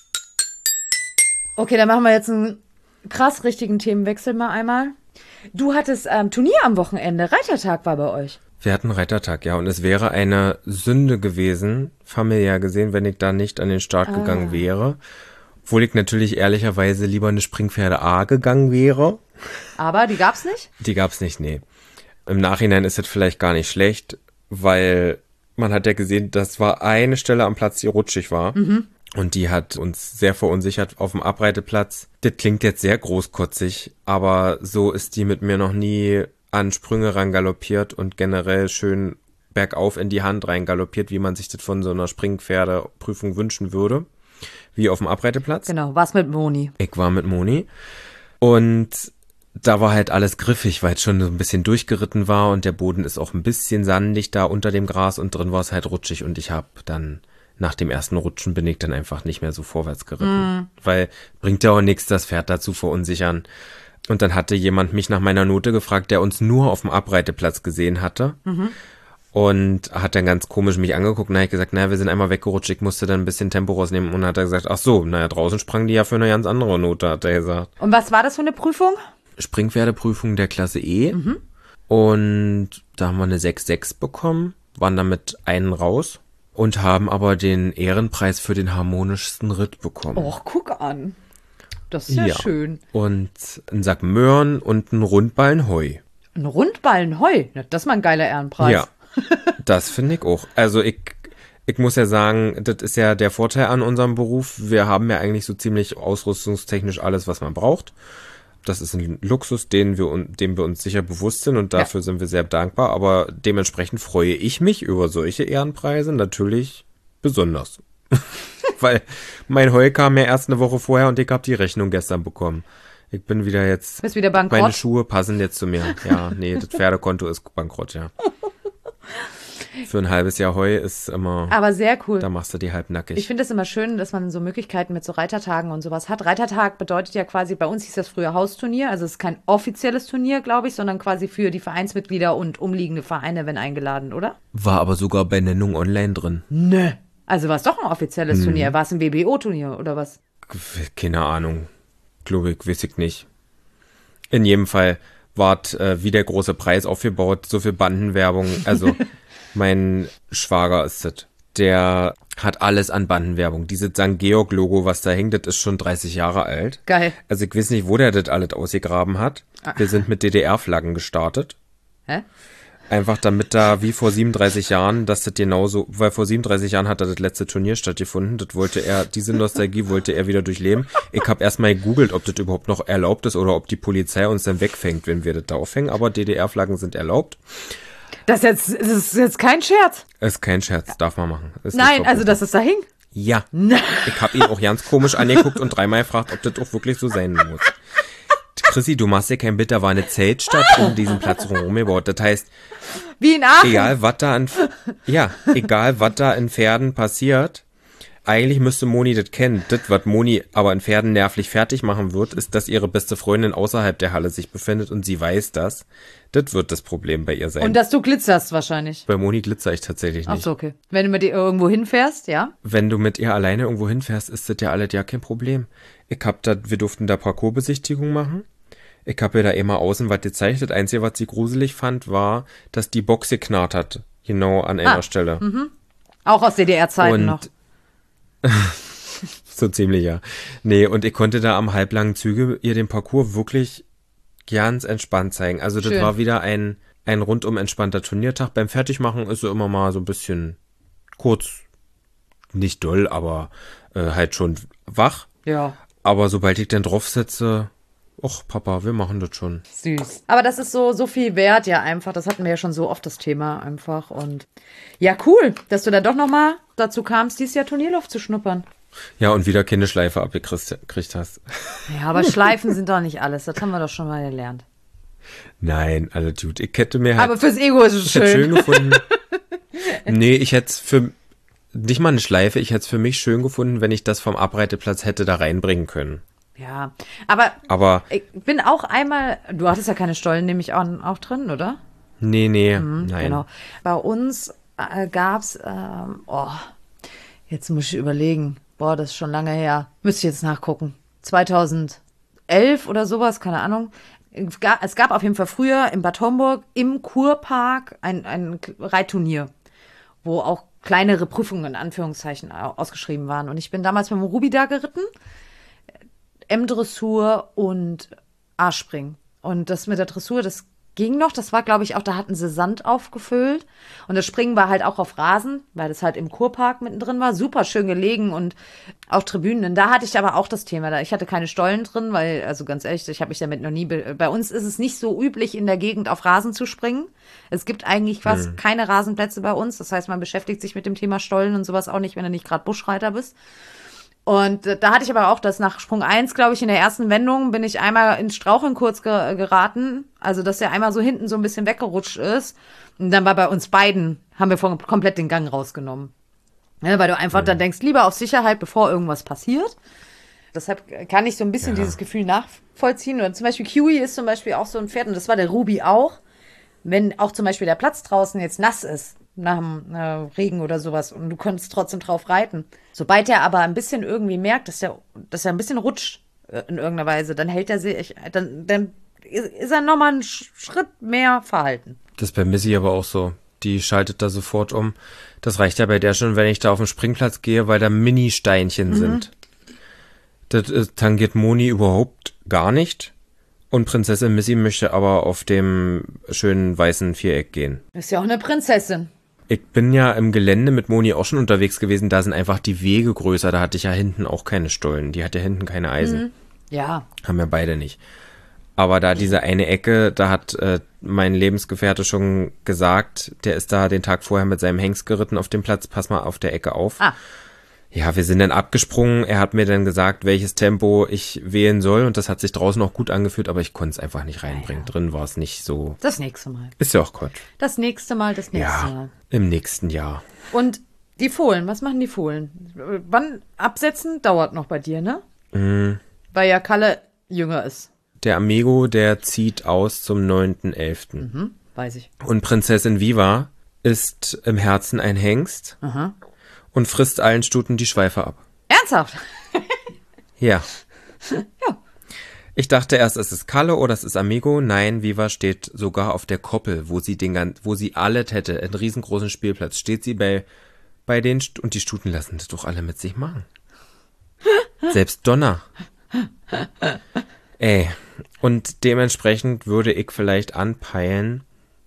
Speaker 2: Okay, dann machen wir jetzt einen krass richtigen Themenwechsel mal einmal. Du hattest Turnier am Wochenende. Reitertag war bei euch.
Speaker 1: Wir hatten Reitertag, ja. Und es wäre eine Sünde gewesen, familiär gesehen, wenn ich da nicht an den Start gegangen wäre. Obwohl ich natürlich ehrlicherweise lieber eine Springpferde A gegangen wäre.
Speaker 2: Aber die gab's nicht?
Speaker 1: Die gab's nicht, nee. Im Nachhinein ist es vielleicht gar nicht schlecht, weil man hat ja gesehen, das war eine Stelle am Platz, die rutschig war. Mhm. Und die hat uns sehr verunsichert auf dem Abreiteplatz. Das klingt jetzt sehr großkotzig, aber so ist die mit mir noch nie an Sprünge rangaloppiert und generell schön bergauf in die Hand reingaloppiert, wie man sich das von so einer Springpferdeprüfung wünschen würde. Wie auf dem Abreiteplatz.
Speaker 2: Genau, war's mit Moni.
Speaker 1: Ich war mit Moni. Und da war halt alles griffig, weil es schon so ein bisschen durchgeritten war und der Boden ist auch ein bisschen sandig da unter dem Gras und drin war es halt rutschig und ich habe dann nach dem ersten Rutschen bin ich dann einfach nicht mehr so vorwärts geritten. Weil bringt ja auch nichts, das Pferd dazu verunsichern. Und dann hatte jemand mich nach meiner Note gefragt, der uns nur auf dem Abreiteplatz gesehen hatte. Mhm. Und hat dann ganz komisch mich angeguckt und dann habe ich gesagt, naja, wir sind einmal weggerutscht, ich musste dann ein bisschen Tempo rausnehmen und dann hat er gesagt, ach so, naja, draußen sprang die ja für eine ganz andere Note, hat er gesagt.
Speaker 2: Und was war das für eine Prüfung?
Speaker 1: Springpferdeprüfung der Klasse E. Mhm. Und da haben wir eine 6,6 bekommen, waren damit einen raus. Und haben aber den Ehrenpreis für den harmonischsten Ritt bekommen.
Speaker 2: Och, guck an. Das ist ja schön.
Speaker 1: Und ein Sack Möhren und ein Rundballen Heu.
Speaker 2: Ein Rundballen Heu? Das ist mal ein geiler Ehrenpreis.
Speaker 1: Ja, das finde ich auch. Also ich muss ja sagen, das ist ja der Vorteil an unserem Beruf. Wir haben ja eigentlich so ziemlich ausrüstungstechnisch alles, was man braucht. Das ist ein Luxus, dem wir uns sicher bewusst sind und dafür sind wir sehr dankbar. Aber dementsprechend freue ich mich über solche Ehrenpreise natürlich besonders. Weil mein Heu kam ja erst eine Woche vorher und ich habe die Rechnung gestern bekommen. Ich bin wieder jetzt...
Speaker 2: Bist wieder bankrott?
Speaker 1: Meine Schuhe passen jetzt zu mir. Ja, nee, das Pferdekonto ist bankrott, ja. Für ein halbes Jahr Heu ist immer...
Speaker 2: Aber sehr cool.
Speaker 1: Da machst du die halbnackig.
Speaker 2: Ich finde es immer schön, dass man so Möglichkeiten mit so Reitertagen und sowas hat. Reitertag bedeutet ja quasi, bei uns hieß das früher Hausturnier. Also es ist kein offizielles Turnier, glaube ich, sondern quasi für die Vereinsmitglieder und umliegende Vereine, wenn eingeladen, oder?
Speaker 1: War aber sogar bei Nennung online drin.
Speaker 2: Nö. Also war es doch ein offizielles Turnier. War es ein WBO-Turnier oder was?
Speaker 1: Keine Ahnung. Glaube ich, weiß ich nicht. In jedem Fall ward wie der große Preis aufgebaut, so viel Bandenwerbung. Also mein Schwager ist das. Der hat alles an Bandenwerbung. Dieses St. Georg-Logo, was da hängt, das ist schon 30 Jahre alt.
Speaker 2: Geil.
Speaker 1: Also ich weiß nicht, wo der das alles ausgegraben hat. Wir sind mit DDR-Flaggen gestartet.
Speaker 2: Hä?
Speaker 1: Einfach damit da, wie vor 37 Jahren, dass das genauso, weil vor 37 Jahren hat da das letzte Turnier stattgefunden. Das wollte er, diese Nostalgie wollte er wieder durchleben. Ich habe erstmal gegoogelt, ob das überhaupt noch erlaubt ist oder ob die Polizei uns dann wegfängt, wenn wir das da aufhängen. Aber DDR-Flaggen sind erlaubt.
Speaker 2: Das ist jetzt kein Scherz.
Speaker 1: Ist kein Scherz, darf man machen. Ist
Speaker 2: Nein, also dass es da hing?
Speaker 1: Ja.
Speaker 2: Nein.
Speaker 1: Ich habe ihn auch ganz komisch angeguckt und dreimal gefragt, ob das auch wirklich so sein muss. Chrissy, du machst dir kein Bild, da war eine Zeltstadt um diesen Platz rumgebaut. Das heißt,
Speaker 2: wie in Aachen.
Speaker 1: Egal, was da in Pferden passiert, eigentlich müsste Moni das kennen. Das, was Moni aber in Pferden nervlich fertig machen wird, ist, dass ihre beste Freundin außerhalb der Halle sich befindet und sie weiß das. Das wird das Problem bei ihr sein.
Speaker 2: Und dass du glitzerst wahrscheinlich.
Speaker 1: Bei Moni glitzer ich tatsächlich nicht.
Speaker 2: Ach so, okay. Wenn du mit ihr irgendwo hinfährst, ja?
Speaker 1: Wenn du mit ihr alleine irgendwo hinfährst, ist das ja alles ja kein Problem. Wir durften da Parcoursbesichtigung machen. Ich habe ihr da immer außen was gezeigt. Das Einzige, was sie gruselig fand, war, dass die Box geknarrt hat. Genau an einer Stelle. Mhm.
Speaker 2: Auch aus DDR-Zeiten noch.
Speaker 1: So ziemlich, ja. Nee, und ich konnte da am halblangen Züge ihr den Parcours wirklich ganz entspannt zeigen. Also das war wieder ein rundum entspannter Turniertag. Beim Fertigmachen ist sie immer mal so ein bisschen kurz, nicht doll, aber halt schon wach.
Speaker 2: Ja.
Speaker 1: Aber sobald ich dann drauf sitze, ach Papa, wir machen das schon.
Speaker 2: Süß. Aber das ist so viel wert ja einfach. Das hatten wir ja schon so oft das Thema einfach. Und ja, cool, dass du da doch nochmal dazu kamst, dieses Jahr Turnierluft zu schnuppern.
Speaker 1: Ja, und wieder keine Schleife abgekriegt hast.
Speaker 2: Ja, aber Schleifen sind doch nicht alles. Das haben wir doch schon mal gelernt.
Speaker 1: Nein, also gut. Ich hätte mir halt...
Speaker 2: Aber fürs Ego ist es schön
Speaker 1: gefunden. Nee, ich hätte es für... Nicht mal eine Schleife. Ich hätte es für mich schön gefunden, wenn ich das vom Abreiteplatz hätte da reinbringen können.
Speaker 2: Ja, aber ich bin auch einmal... Du hattest ja keine Stollen, nehme ich auch drin, oder?
Speaker 1: Nee, nein.
Speaker 2: Genau. Bei uns gab's... jetzt muss ich überlegen. Boah, das ist schon lange her. Müsste ich jetzt nachgucken. 2011 oder sowas, keine Ahnung. Es gab auf jeden Fall früher in Bad Homburg im Kurpark ein Reitturnier, wo auch kleinere Prüfungen in Anführungszeichen ausgeschrieben waren. Und ich bin damals mit dem Ruby da geritten, M-Dressur und A-Springen. Und das mit der Dressur, das ging noch. Das war, glaube ich, auch, da hatten sie Sand aufgefüllt. Und das Springen war halt auch auf Rasen, weil das halt im Kurpark mittendrin war. Super schön gelegen und auch Tribünen. Und da hatte ich aber auch das Thema. Ich hatte keine Stollen drin, weil, also ganz ehrlich, ich habe mich damit noch nie... Bei uns ist es nicht so üblich, in der Gegend auf Rasen zu springen. Es gibt eigentlich fast keine Rasenplätze bei uns. Das heißt, man beschäftigt sich mit dem Thema Stollen und sowas auch nicht, wenn du nicht gerade Buschreiter bist. Und da hatte ich aber auch das nach Sprung 1, glaube ich, in der ersten Wendung bin ich einmal ins Straucheln kurz geraten. Also, dass der einmal so hinten so ein bisschen weggerutscht ist. Und dann war bei uns beiden, haben wir komplett den Gang rausgenommen. Ja, weil du einfach dann denkst, lieber auf Sicherheit, bevor irgendwas passiert. Deshalb kann ich so ein bisschen dieses Gefühl nachvollziehen. Oder zum Beispiel Kiwi ist zum Beispiel auch so ein Pferd, und das war der Ruby auch. Wenn auch zum Beispiel der Platz draußen jetzt nass ist, nach dem Regen oder sowas, und du konntest trotzdem drauf reiten. Sobald er aber ein bisschen irgendwie merkt, dass er ein bisschen rutscht in irgendeiner Weise, dann hält er sich, dann ist er nochmal einen Schritt mehr verhalten.
Speaker 1: Das ist bei Missy aber auch so. Die schaltet da sofort um. Das reicht ja bei der schon, wenn ich da auf den Springplatz gehe, weil da Mini-Steinchen sind. Das tangiert Moni überhaupt gar nicht. Und Prinzessin Missy möchte aber auf dem schönen weißen Viereck gehen.
Speaker 2: Ist ja auch eine Prinzessin.
Speaker 1: Ich bin ja im Gelände mit Moni auch schon unterwegs gewesen. Da sind einfach die Wege größer. Da hatte ich ja hinten auch keine Stollen. Die hat ja hinten keine Eisen.
Speaker 2: Ja.
Speaker 1: Haben wir beide nicht. Aber da diese eine Ecke, da hat mein Lebensgefährte schon gesagt, der ist da den Tag vorher mit seinem Hengst geritten auf dem Platz. Pass mal auf der Ecke auf. Ja, wir sind dann abgesprungen. Er hat mir dann gesagt, welches Tempo ich wählen soll. Und das hat sich draußen auch gut angefühlt, aber ich konnte es einfach nicht reinbringen. Ja. Drin war es nicht so.
Speaker 2: Das nächste Mal.
Speaker 1: Ist ja auch Quatsch.
Speaker 2: Das nächste Mal.
Speaker 1: Ja, im nächsten Jahr.
Speaker 2: Und die Fohlen, was machen die Fohlen? Wann absetzen? Dauert noch bei dir, ne? Weil ja Kalle jünger ist.
Speaker 1: Der Amigo, der zieht aus zum 9.11.
Speaker 2: Weiß ich.
Speaker 1: Und Prinzessin Viva ist im Herzen ein Hengst. Und frisst allen Stuten die Schweife ab.
Speaker 2: Ernsthaft?
Speaker 1: Ja.
Speaker 2: Ja.
Speaker 1: Ich dachte erst, es ist Kalle oder es ist Amigo. Nein, Viva steht sogar auf der Koppel, wo sie alles hätte, einen riesengroßen Spielplatz. Steht sie bei denen und die Stuten lassen das doch alle mit sich machen. Selbst Donna. Ey, und dementsprechend würde ich vielleicht anpeilen,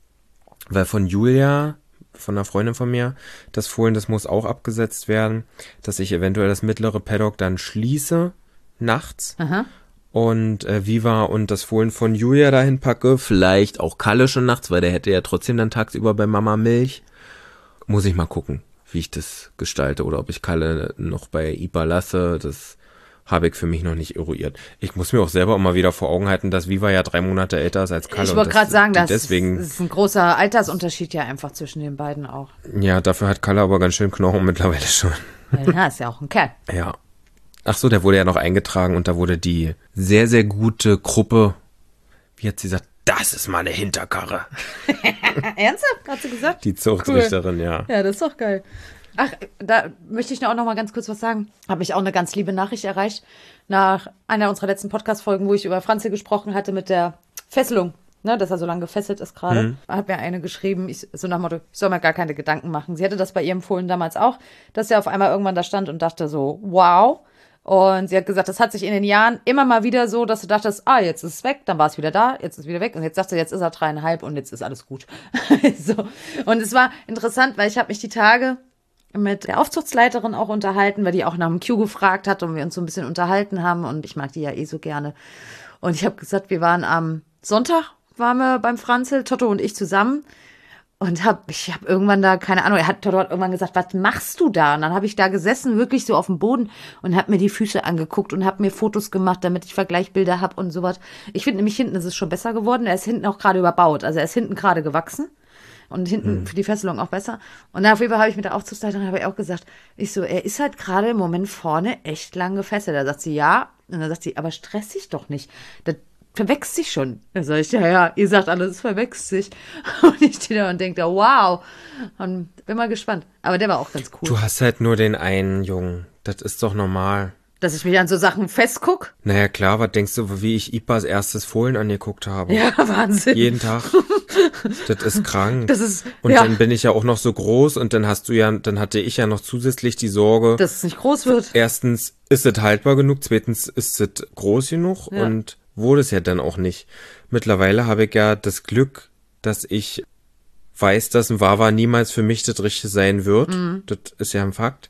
Speaker 1: weil von Julia, von einer Freundin von mir, das Fohlen, das muss auch abgesetzt werden, dass ich eventuell das mittlere Paddock dann schließe, nachts.
Speaker 2: Aha.
Speaker 1: Und Viva und das Fohlen von Julia dahin packe, vielleicht auch Kalle schon nachts, weil der hätte ja trotzdem dann tagsüber bei Mama Milch. Muss ich mal gucken, wie ich das gestalte oder ob ich Kalle noch bei IPA lasse, das habe ich für mich noch nicht eruiert. Ich muss mir auch selber immer wieder vor Augen halten, dass Viva ja 3 Monate älter ist als Kalle.
Speaker 2: Ich wollte gerade sagen, das
Speaker 1: deswegen,
Speaker 2: ist ein großer Altersunterschied ja einfach zwischen den beiden auch.
Speaker 1: Ja, dafür hat Kalle aber ganz schön Knochen mittlerweile schon.
Speaker 2: Ja, ist ja auch ein Kerl.
Speaker 1: Ja. Ach so, der wurde ja noch eingetragen und da wurde die sehr, sehr gute Gruppe, wie hat sie gesagt, das ist meine Hinterkarre.
Speaker 2: Ernsthaft? Hast du gesagt?
Speaker 1: Die Zuchtrichterin, cool. Ja.
Speaker 2: Ja, das ist doch geil. Ach, da möchte ich auch noch mal ganz kurz was sagen. Habe ich auch eine ganz liebe Nachricht erreicht nach einer unserer letzten Podcast-Folgen, wo ich über Franzi gesprochen hatte mit der Fesselung, ne, dass er so lange gefesselt ist gerade. Hat mir eine geschrieben, so nach dem Motto, ich soll mir gar keine Gedanken machen. Sie hatte das bei ihrem Fohlen damals auch, dass er auf einmal irgendwann da stand und dachte so, wow. Und sie hat gesagt, das hat sich in den Jahren immer mal wieder so, dass du dachtest, jetzt ist es weg, dann war es wieder da, jetzt ist es wieder weg. Und jetzt sagst du, jetzt ist er 3,5 und jetzt ist alles gut. So. Und es war interessant, weil ich habe mich die Tage mit der Aufzuchtsleiterin auch unterhalten, weil die auch nach dem Q gefragt hat und wir uns so ein bisschen unterhalten haben und ich mag die ja eh so gerne. Und ich habe gesagt, wir waren am Sonntag, waren wir beim Franzl, Toto und ich zusammen und ich habe irgendwann da, keine Ahnung, Toto hat irgendwann gesagt, was machst du da? Und dann habe ich da gesessen, wirklich so auf dem Boden und habe mir die Füße angeguckt und habe mir Fotos gemacht, damit ich Vergleichsbilder habe und sowas. Ich finde nämlich hinten ist es schon besser geworden, er ist hinten auch gerade überbaut, also er ist hinten gerade gewachsen. Und hinten für die Fesselung auch besser. Und auf jeden Fall habe ich mit der Aufzugsleiterin auch gesagt, er ist halt gerade im Moment vorne echt lang gefesselt. Da sagt sie, ja. Und dann sagt sie, aber stress dich doch nicht. Das verwächst sich schon. Da sage ich, ja, ihr sagt alles, es verwächst sich. Und ich stehe da und denke, wow. Und bin mal gespannt. Aber der war auch ganz cool.
Speaker 1: Du hast halt nur den einen Jungen. Das ist doch normal.
Speaker 2: Dass ich mich an so Sachen festguck?
Speaker 1: Naja, klar, was denkst du, wie ich Ipas erstes Fohlen angeguckt habe?
Speaker 2: Ja, Wahnsinn.
Speaker 1: Jeden Tag. Das ist krank. Und
Speaker 2: ja.
Speaker 1: dann bin ich ja auch noch so groß und dann hatte ich ja noch zusätzlich die Sorge,
Speaker 2: dass es nicht groß wird.
Speaker 1: Erstens, ist es haltbar genug? Zweitens, ist es groß genug? Ja. Und wurde es ja dann auch nicht. Mittlerweile habe ich ja das Glück, dass ich weiß, dass ein Wawa niemals für mich das Richtige sein wird. Das ist ja ein Fakt.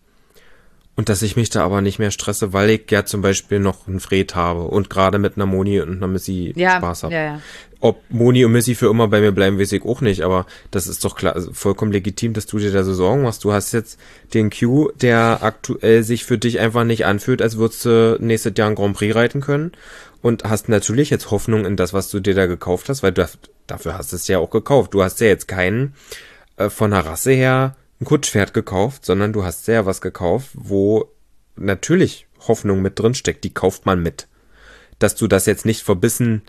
Speaker 1: Und dass ich mich da aber nicht mehr stresse, weil ich ja zum Beispiel noch einen Fred habe und gerade mit einer Moni und einer Missy Spaß habe.
Speaker 2: Ja.
Speaker 1: Ob Moni und Missy für immer bei mir bleiben, weiß ich auch nicht, aber das ist doch klar, vollkommen legitim, dass du dir da so Sorgen machst. Du hast jetzt den Q, der aktuell sich für dich einfach nicht anfühlt, als würdest du nächstes Jahr einen Grand Prix reiten können und hast natürlich jetzt Hoffnung in das, was du dir da gekauft hast, weil dafür hast du es ja auch gekauft. Du hast ja jetzt keinen von der Rasse her ein Kutschpferd gekauft, sondern du hast ja was gekauft, wo natürlich Hoffnung mit drin steckt. Die kauft man mit. Dass du das jetzt nicht verbissen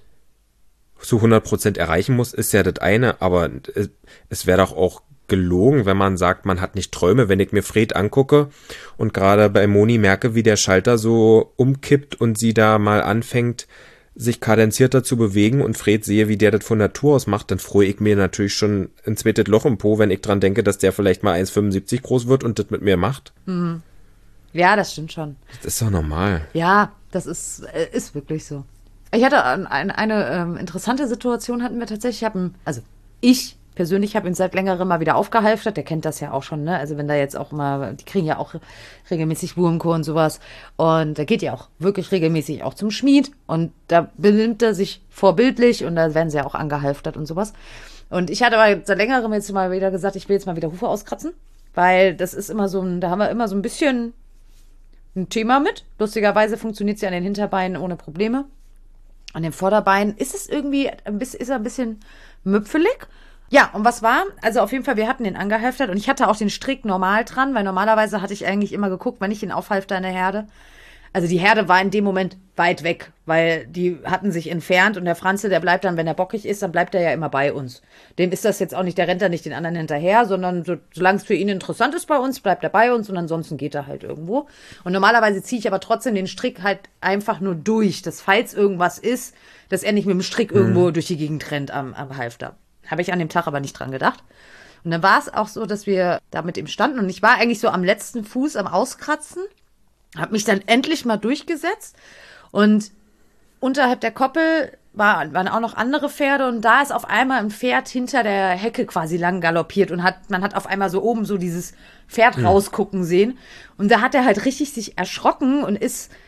Speaker 1: zu 100% erreichen musst, ist ja das eine, aber es wäre doch auch gelogen, wenn man sagt, man hat nicht Träume. Wenn ich mir Fred angucke und gerade bei Moni merke, wie der Schalter so umkippt und sie da mal anfängt, sich kadenzierter zu bewegen und Fred sehe, wie der das von Natur aus macht, dann freue ich mir natürlich schon ein zweites Loch im Po, wenn ich dran denke, dass der vielleicht mal 1,75 groß wird und das mit mir macht.
Speaker 2: Ja, das stimmt schon.
Speaker 1: Das ist doch normal.
Speaker 2: Ja, das ist wirklich so. Ich hatte eine interessante Situation hatten wir tatsächlich. Ich persönlich habe ihn seit längerem mal wieder aufgehalftert. Der kennt das ja auch schon, ne? Also wenn da jetzt auch mal, die kriegen ja auch regelmäßig Wurmkur und sowas. Und da geht ja auch wirklich regelmäßig auch zum Schmied. Und da benimmt er sich vorbildlich und da werden sie ja auch angehalftert und sowas. Und ich hatte aber seit längerem jetzt mal wieder gesagt, ich will jetzt mal wieder Hufe auskratzen. Weil das ist immer da haben wir immer so ein bisschen ein Thema mit. Lustigerweise funktioniert es ja an den Hinterbeinen ohne Probleme. An den Vorderbeinen ist er ein bisschen müpfelig. Ja, und was war? Also auf jeden Fall, wir hatten den angehalftert und ich hatte auch den Strick normal dran, weil normalerweise hatte ich eigentlich immer geguckt, wenn ich ihn aufhalfte in der Herde, Also die Herde war in dem Moment weit weg, weil die hatten sich entfernt und der Franzl, der bleibt dann, wenn er bockig ist, dann bleibt er ja immer bei uns. Dem ist das jetzt auch nicht, der rennt da nicht den anderen hinterher, sondern solange es für ihn interessant ist bei uns, bleibt er bei uns und ansonsten geht er halt irgendwo. Und normalerweise ziehe ich aber trotzdem den Strick halt einfach nur durch, dass falls irgendwas ist, dass er nicht mit dem Strick irgendwo durch die Gegend rennt am Halfter. Habe ich an dem Tag aber nicht dran gedacht. Und dann war es auch so, dass wir da mit ihm standen und ich war eigentlich so am letzten Fuß am Auskratzen. Habe mich dann endlich mal durchgesetzt und unterhalb der Koppel waren auch noch andere Pferde und da ist auf einmal ein Pferd hinter der Hecke quasi lang galoppiert und man hat auf einmal so oben so dieses Pferd rausgucken sehen und da hat er halt richtig sich erschrocken und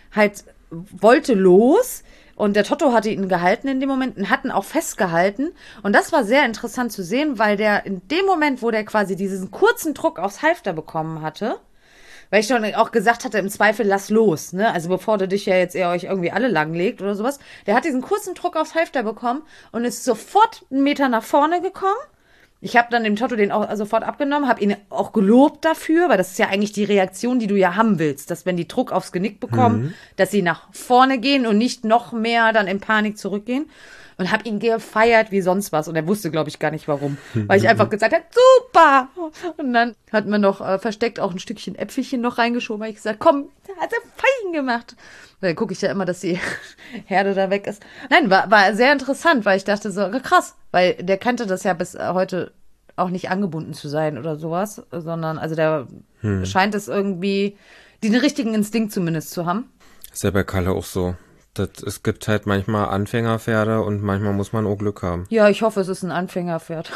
Speaker 2: wollte los und der Toto hatte ihn gehalten in dem Moment und hatten auch festgehalten und das war sehr interessant zu sehen, weil der in dem Moment, wo der quasi diesen kurzen Druck aufs Halfter bekommen hatte, weil ich schon auch gesagt hatte, im Zweifel lass los, ne? Also bevor du dich ja jetzt ihr euch irgendwie alle langlegt oder sowas. Der hat diesen kurzen Druck aufs Halfter bekommen und ist sofort einen Meter nach vorne gekommen. Ich habe dann dem Toto den auch sofort abgenommen, habe ihn auch gelobt dafür, weil das ist ja eigentlich die Reaktion, die du ja haben willst, dass wenn die Druck aufs Genick bekommen, dass sie nach vorne gehen und nicht noch mehr dann in Panik zurückgehen. Und habe ihn gefeiert wie sonst was. Und er wusste, glaube ich, gar nicht warum. Weil ich einfach gesagt habe, super! Und dann hat man noch versteckt auch ein Stückchen Äpfelchen noch reingeschoben. Weil ich gesagt, komm, hat er fein gemacht. Und dann gucke ich ja immer, dass die Herde da weg ist. Nein, war sehr interessant, weil ich dachte so, krass. Weil der kannte das ja bis heute auch nicht angebunden zu sein oder sowas. Sondern, also der scheint es irgendwie, den richtigen Instinkt zumindest zu haben.
Speaker 1: Ist ja bei Kalle auch so. Es gibt halt manchmal Anfängerpferde und manchmal muss man auch Glück haben.
Speaker 2: Ja, ich hoffe, es ist ein Anfängerpferd.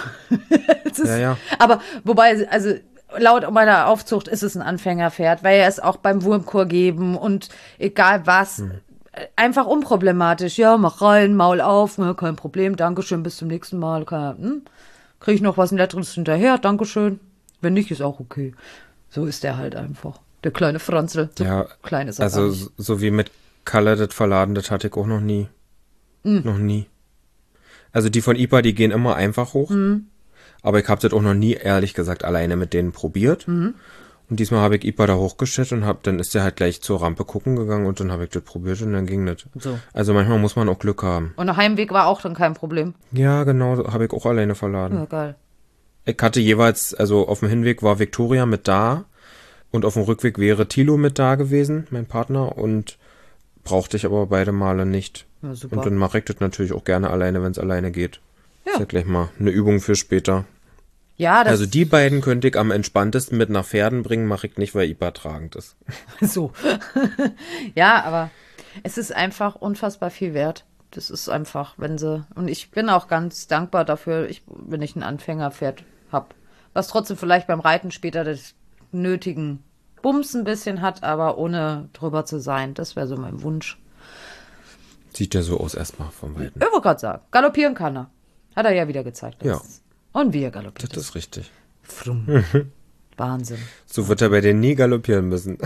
Speaker 1: Ja.
Speaker 2: Aber wobei, also laut meiner Aufzucht ist es ein Anfängerpferd, weil er es auch beim Wurmkur geben und egal was, einfach unproblematisch. Ja, mach rein, Maul auf, ne, kein Problem, Dankeschön, bis zum nächsten Mal. Kriege ich noch was Nettes hinterher, Dankeschön. Wenn nicht, ist auch okay. So ist er halt einfach. Der kleine Franzl. So
Speaker 1: ja,
Speaker 2: klein ist er
Speaker 1: also so wie mit Kalle, das Verladen, das hatte ich auch noch nie. Noch nie. Also die von IPA, die gehen immer einfach hoch. Aber ich habe das auch noch nie, ehrlich gesagt, alleine mit denen probiert. Und diesmal habe ich IPA da hochgestellt und dann ist der halt gleich zur Rampe gucken gegangen und dann habe ich das probiert und dann ging das.
Speaker 2: So.
Speaker 1: Also manchmal muss man auch Glück haben.
Speaker 2: Und der Heimweg war auch dann kein Problem.
Speaker 1: Ja, genau, habe ich auch alleine verladen.
Speaker 2: Ja, geil.
Speaker 1: Ich hatte jeweils, also auf dem Hinweg war Victoria mit da und auf dem Rückweg wäre Thilo mit da gewesen, mein Partner, und brauchte ich aber beide Male nicht.
Speaker 2: Ja, super.
Speaker 1: Und dann mache ich das natürlich auch gerne alleine, wenn es alleine geht.
Speaker 2: Ja.
Speaker 1: Ist ja gleich mal eine Übung für später.
Speaker 2: Ja, das
Speaker 1: Also die beiden könnte ich am entspanntesten mit nach Pferden bringen, mache ich nicht, weil IPA tragend ist.
Speaker 2: so. Ja, aber es ist einfach unfassbar viel wert. Das ist einfach, und ich bin auch ganz dankbar dafür, wenn ich ein Anfängerpferd habe. Was trotzdem vielleicht beim Reiten später das nötigen Bums ein bisschen hat, aber ohne drüber zu sein. Das wäre so mein Wunsch.
Speaker 1: Sieht ja so aus erstmal vom Weiten.
Speaker 2: Ich wollte gerade sagen, galoppieren kann er. Hat er ja wieder gezeigt.
Speaker 1: Ja.
Speaker 2: Und wie er galoppiert.
Speaker 1: Das ist richtig.
Speaker 2: Frumm. Wahnsinn.
Speaker 1: So wird er bei denen nie galoppieren müssen.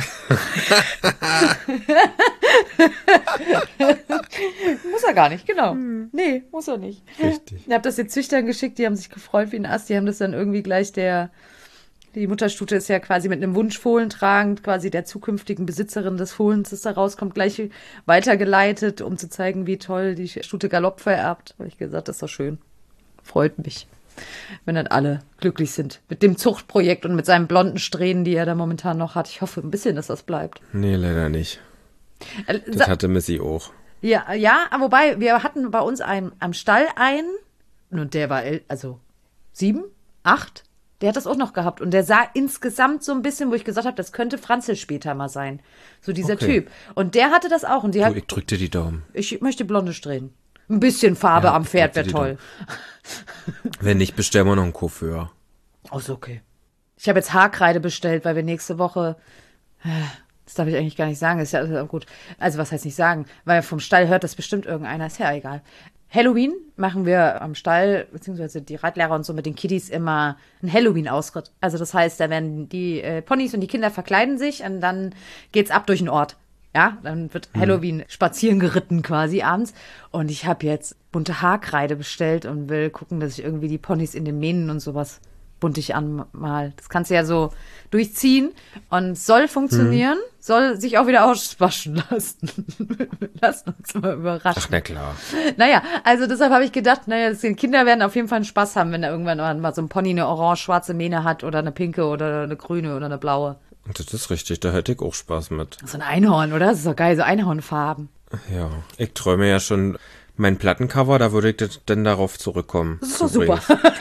Speaker 2: Muss er gar nicht, genau. Nee, muss er nicht.
Speaker 1: Richtig.
Speaker 2: Ich habe das den Züchtern geschickt, die haben sich gefreut wie ein Ast. Die haben das dann irgendwie gleich die Mutterstute ist ja quasi mit einem Wunschfohlen tragend, quasi der zukünftigen Besitzerin des Fohlens, das da rauskommt, gleich weitergeleitet, um zu zeigen, wie toll die Stute Galopp vererbt. Habe ich gesagt, das ist doch schön. Freut mich, wenn dann alle glücklich sind mit dem Zuchtprojekt und mit seinen blonden Strähnen, die er da momentan noch hat. Ich hoffe ein bisschen, dass das bleibt.
Speaker 1: Nee, leider nicht. Das hatte Missy auch.
Speaker 2: Ja, wobei, wir hatten bei uns am Stall einen, und der war, 7, 8, der hat das auch noch gehabt. Und der sah insgesamt so ein bisschen, wo ich gesagt habe, das könnte Franzl später mal sein. So dieser Typ. Und der hatte das auch. Und
Speaker 1: ich drück dir die Daumen.
Speaker 2: Ich möchte blonde Strähnen. Ein bisschen Farbe am Pferd wäre toll.
Speaker 1: Wenn nicht, bestellen wir noch einen Coiffeur.
Speaker 2: Oh, ist okay. Ich habe jetzt Haarkreide bestellt, weil wir nächste Woche, das darf ich eigentlich gar nicht sagen, ist ja gut. Also was heißt nicht sagen, weil vom Stall hört das bestimmt irgendeiner, ist ja egal. Halloween machen wir am Stall, beziehungsweise die Reitlehrer und so mit den Kiddies immer einen Halloween-Ausritt. Also das heißt, da werden die Ponys und die Kinder verkleiden sich und dann geht's ab durch den Ort. Ja, dann wird Halloween spazieren geritten quasi abends. Und ich habe jetzt bunte Haarkreide bestellt und will gucken, dass ich irgendwie die Ponys in den Mähnen und sowas buntig anmal. Das kannst du ja so durchziehen und soll funktionieren, soll sich auch wieder auswaschen lassen. Lass uns mal überraschen.
Speaker 1: Ach, na klar.
Speaker 2: Naja, also deshalb habe ich gedacht, die Kinder werden auf jeden Fall einen Spaß haben, wenn da irgendwann mal so ein Pony eine orange-schwarze Mähne hat oder eine pinke oder eine grüne oder eine blaue.
Speaker 1: Und das ist richtig, da hätte ich auch Spaß mit.
Speaker 2: So ein Einhorn, oder? Das ist doch geil, so Einhornfarben.
Speaker 1: Ja, ich träume ja schon mein Plattencover, da würde ich dann darauf zurückkommen.
Speaker 2: Das ist doch super.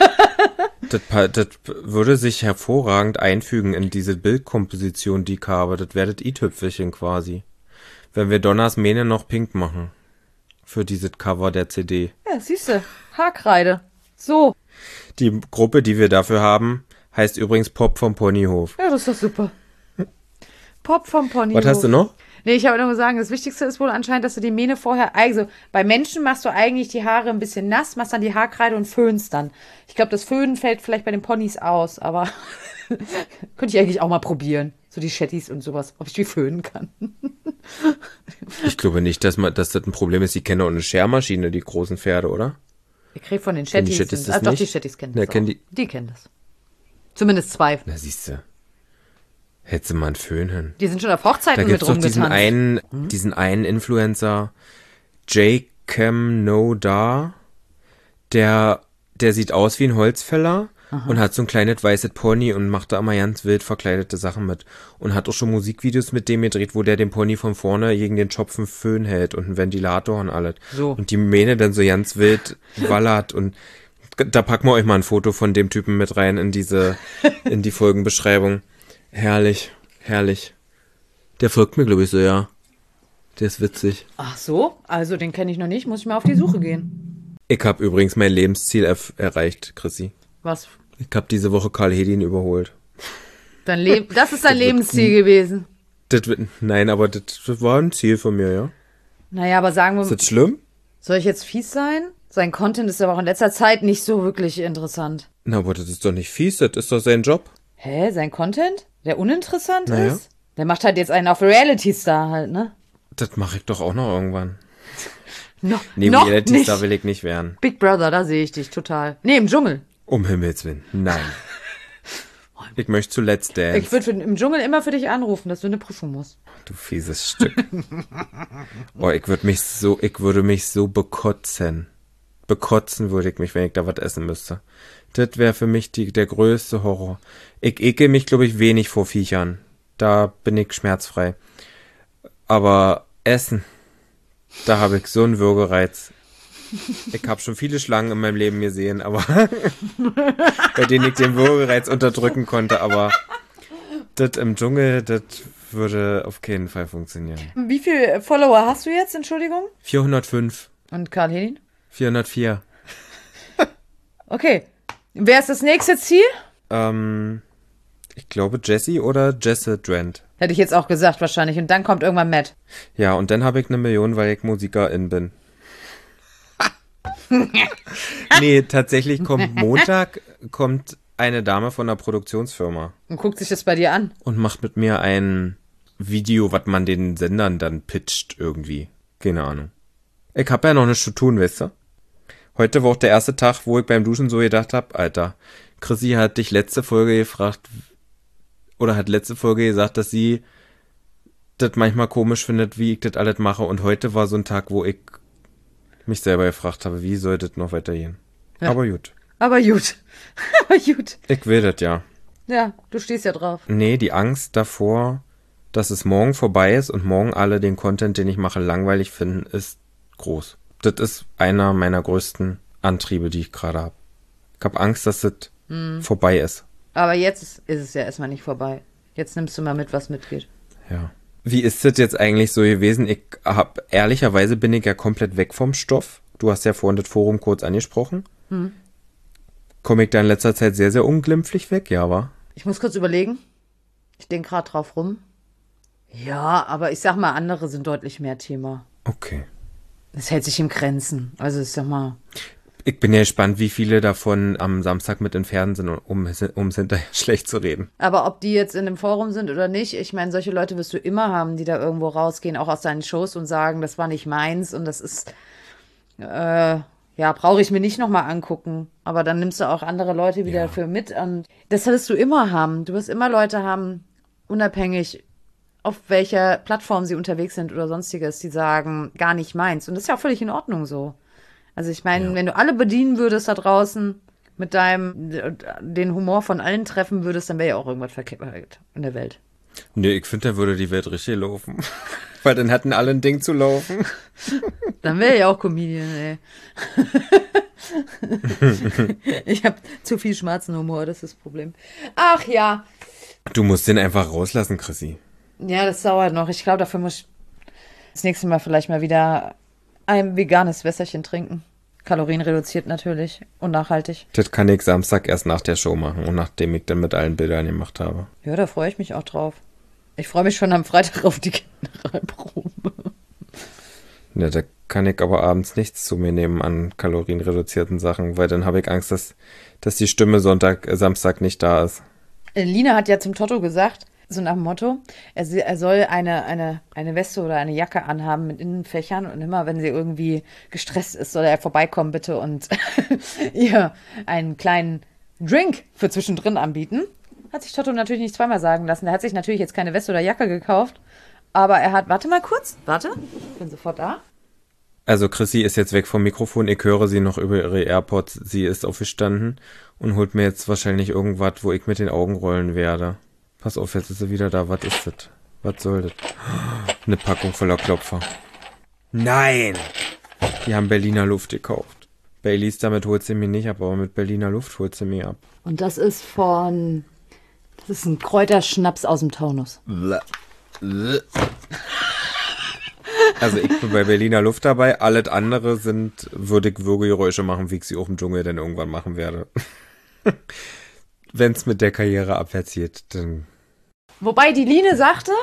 Speaker 1: Das würde sich hervorragend einfügen in diese Bildkomposition, die ich habe. Das wäre das i-Tüpfelchen quasi. Wenn wir Donners Mähne noch pink machen. Für dieses Cover der CD.
Speaker 2: Ja, siehst du, Haarkreide. So.
Speaker 1: Die Gruppe, die wir dafür haben, heißt übrigens Pop vom Ponyhof.
Speaker 2: Ja, das ist doch super. Pop vom Ponyhof.
Speaker 1: Was hast du noch?
Speaker 2: Nee, ich habe nur gesagt, das Wichtigste ist wohl anscheinend, dass du die Mähne vorher, also bei Menschen machst du eigentlich die Haare ein bisschen nass, machst dann die Haarkreide und föhnst dann. Ich glaube, das Föhnen fällt vielleicht bei den Ponys aus, aber könnte ich eigentlich auch mal probieren. So die Shetties und sowas, ob ich die föhnen kann.
Speaker 1: Ich glaube nicht, dass das ein Problem ist. Die kennen auch eine Schermaschine, die großen Pferde, oder?
Speaker 2: Ich kriege von den
Speaker 1: Kennen die
Speaker 2: Shetties.
Speaker 1: Shetties das
Speaker 2: Doch,
Speaker 1: nicht?
Speaker 2: die Shetties kennen
Speaker 1: Ja,
Speaker 2: das
Speaker 1: kennen
Speaker 2: auch.
Speaker 1: die-
Speaker 2: Die kennen das. Zumindest 2.
Speaker 1: Na, siehst du. Hättest du mal einen Föhn hin.
Speaker 2: Die sind schon auf
Speaker 1: Da
Speaker 2: Hochzeiten mit
Speaker 1: gibt's doch
Speaker 2: rumgetanzt.
Speaker 1: diesen einen Influencer, J-Cam No Da, der sieht aus wie ein Holzfäller und hat so ein kleines weißes Pony und macht da immer ganz wild verkleidete Sachen mit. Und hat auch schon Musikvideos mit dem gedreht, wo der den Pony von vorne gegen den Schopf einen Föhn hält und einen Ventilator und alles.
Speaker 2: So.
Speaker 1: Und die Mähne dann so ganz wild wallert und da packen wir euch mal ein Foto von dem Typen mit rein in die Folgenbeschreibung. Herrlich, herrlich. Der folgt mir, glaube ich, so, ja. Der ist witzig.
Speaker 2: Ach so, also den kenne ich noch nicht, muss ich mal auf die Suche gehen.
Speaker 1: Ich habe übrigens mein Lebensziel erreicht, Chrissy.
Speaker 2: Was?
Speaker 1: Ich habe diese Woche Karl Hedin überholt.
Speaker 2: Das ist dein Lebensziel gewesen.
Speaker 1: Nein, aber das war ein Ziel von mir, ja.
Speaker 2: Naja, aber sagen wir,
Speaker 1: Ist das schlimm?
Speaker 2: soll ich jetzt fies sein? Sein Content ist aber auch in letzter Zeit nicht so wirklich interessant.
Speaker 1: Na, aber das ist doch nicht fies, das ist doch sein Job.
Speaker 2: Hä, sein Content? Der uninteressant
Speaker 1: Naja.
Speaker 2: ist? Der macht halt jetzt einen auf Reality-Star halt, ne?
Speaker 1: Das mache ich doch auch noch irgendwann.
Speaker 2: No,
Speaker 1: Nee,
Speaker 2: noch
Speaker 1: Reality-Star
Speaker 2: nicht.
Speaker 1: will ich nicht werden.
Speaker 2: Big Brother, da sehe ich dich total. Nee, im Dschungel.
Speaker 1: Um Himmels Willen, nein. Ich möchte zuletzt Dance.
Speaker 2: Ich würde im Dschungel immer für dich anrufen, dass du eine Prüfung musst.
Speaker 1: Du fieses Stück. Oh, ich würde mich so bekotzen. Bekotzen würde ich mich, wenn ich da was essen müsste. Das wäre für mich der größte Horror. Ich ekel mich, glaube ich, wenig vor Viechern. Da bin ich schmerzfrei. Aber Essen, da habe ich so einen Würgereiz. Ich habe schon viele Schlangen in meinem Leben gesehen, aber bei denen ich den Würgereiz unterdrücken konnte. Aber das im Dschungel, das würde auf keinen Fall funktionieren.
Speaker 2: Wie viele Follower hast du jetzt, Entschuldigung?
Speaker 1: 405,
Speaker 2: Und Karl Hedin?
Speaker 1: 404.
Speaker 2: Okay. Wer ist das nächste Ziel?
Speaker 1: Ich glaube Jessie oder Jesse Drent.
Speaker 2: Hätte ich jetzt auch gesagt wahrscheinlich. Und dann kommt irgendwann Matt.
Speaker 1: Ja, und dann habe ich 1 Million, weil ich Musikerin bin. Nee, tatsächlich Montag kommt eine Dame von einer Produktionsfirma
Speaker 2: Und guckt sich das bei dir an.
Speaker 1: und macht mit mir ein Video, was man den Sendern dann pitcht irgendwie. Keine Ahnung. Ich habe ja noch nichts zu tun, weißt du? Heute war auch der erste Tag, wo ich beim Duschen so gedacht habe, Alter, Chrissy hat dich letzte Folge gefragt, oder hat letzte Folge gesagt, dass sie das manchmal komisch findet, wie ich das alles mache. Und heute war so ein Tag, wo ich mich selber gefragt habe, wie soll das noch weitergehen?
Speaker 2: Ja.
Speaker 1: Aber gut.
Speaker 2: Aber gut. Aber gut.
Speaker 1: Ich will das ja.
Speaker 2: Ja, du stehst ja drauf.
Speaker 1: Nee, die Angst davor, dass es morgen vorbei ist und morgen alle den Content, den ich mache, langweilig finden, ist groß. Das ist einer meiner größten Antriebe, die ich gerade habe. Ich habe Angst, dass das vorbei ist.
Speaker 2: Aber jetzt ist es ja erstmal nicht vorbei. Jetzt nimmst du mal mit, was mitgeht.
Speaker 1: Ja. Wie ist das jetzt eigentlich so gewesen? Ehrlicherweise bin ich ja komplett weg vom Stoff. Du hast ja vorhin das Forum kurz angesprochen. Komme ich da in letzter Zeit sehr, sehr unglimpflich weg? Ja, wa?
Speaker 2: Ich muss kurz überlegen. Ich denke gerade drauf rum. Ja, aber ich sag mal, andere sind deutlich mehr Thema.
Speaker 1: Okay.
Speaker 2: Es hält sich im Grenzen. Also ich sag mal,
Speaker 1: Ich bin ja gespannt, wie viele davon am Samstag mit in Fernsehen sind, um es hinterher schlecht zu reden.
Speaker 2: aber ob die jetzt in dem Forum sind oder nicht, ich meine, solche Leute wirst du immer haben, die da irgendwo rausgehen, auch aus deinen Shows und sagen, das war nicht meins und das ist Ja, brauche ich mir nicht nochmal angucken. Aber dann nimmst du auch andere Leute wieder dafür mit. Und das wirst du immer haben. Du wirst immer Leute haben, unabhängig auf welcher Plattform sie unterwegs sind oder sonstiges, die sagen, gar nicht meins. Und das ist ja auch völlig in Ordnung so. Also ich meine, wenn du alle bedienen würdest da draußen, mit den Humor von allen treffen würdest, dann wäre ja auch irgendwas verkehrt in der Welt.
Speaker 1: Nee, ich finde, da würde die Welt richtig laufen. Weil dann hätten alle ein Ding zu laufen.
Speaker 2: Dann wäre ich auch Comedian, ey. Ich habe zu viel Schmerzenhumor, das ist das Problem. Ach ja.
Speaker 1: Du musst den einfach rauslassen, Chrissy.
Speaker 2: Ja, das dauert noch. Ich glaube, dafür muss ich das nächste Mal vielleicht mal wieder ein veganes Wässerchen trinken. Kalorienreduziert natürlich und nachhaltig.
Speaker 1: Das kann ich Samstag erst nach der Show machen und nachdem ich dann mit allen Bildern gemacht habe.
Speaker 2: Ja, da freue ich mich auch drauf. Ich freue mich schon am Freitag auf die Generalprobe.
Speaker 1: Ja, da kann ich aber abends nichts zu mir nehmen an kalorienreduzierten Sachen, weil dann habe ich Angst, dass die Stimme Samstag nicht da ist.
Speaker 2: Lina hat ja zum Toto gesagt, so nach dem Motto, er soll eine Weste oder eine Jacke anhaben mit Innenfächern und immer, wenn sie irgendwie gestresst ist, soll er vorbeikommen bitte und ihr einen kleinen Drink für zwischendrin anbieten. Hat sich Toto natürlich nicht zweimal sagen lassen. Er hat sich natürlich jetzt keine Weste oder Jacke gekauft, aber er hat, warte mal kurz, ich bin sofort da.
Speaker 1: Also Chrissy ist jetzt weg vom Mikrofon, ich höre sie noch über ihre AirPods, sie ist aufgestanden und holt mir jetzt wahrscheinlich irgendwas, wo ich mit den Augen rollen werde. Pass auf, jetzt ist sie wieder da. Was ist das? Was soll das? Eine Packung voller Klopfer. Nein! Die haben Berliner Luft gekauft. Baileys, damit holt sie mich nicht ab, aber mit Berliner Luft holt sie mich ab.
Speaker 2: Und das ist ein Kräuterschnaps aus dem Taunus.
Speaker 1: Also ich bin bei Berliner Luft dabei. Alles andere würde ich Würgegeräusche machen, wie ich sie auch im Dschungel dann irgendwann machen werde. Wenn es mit der Karriere abwärts geht, dann...
Speaker 2: Wobei die Line sagte,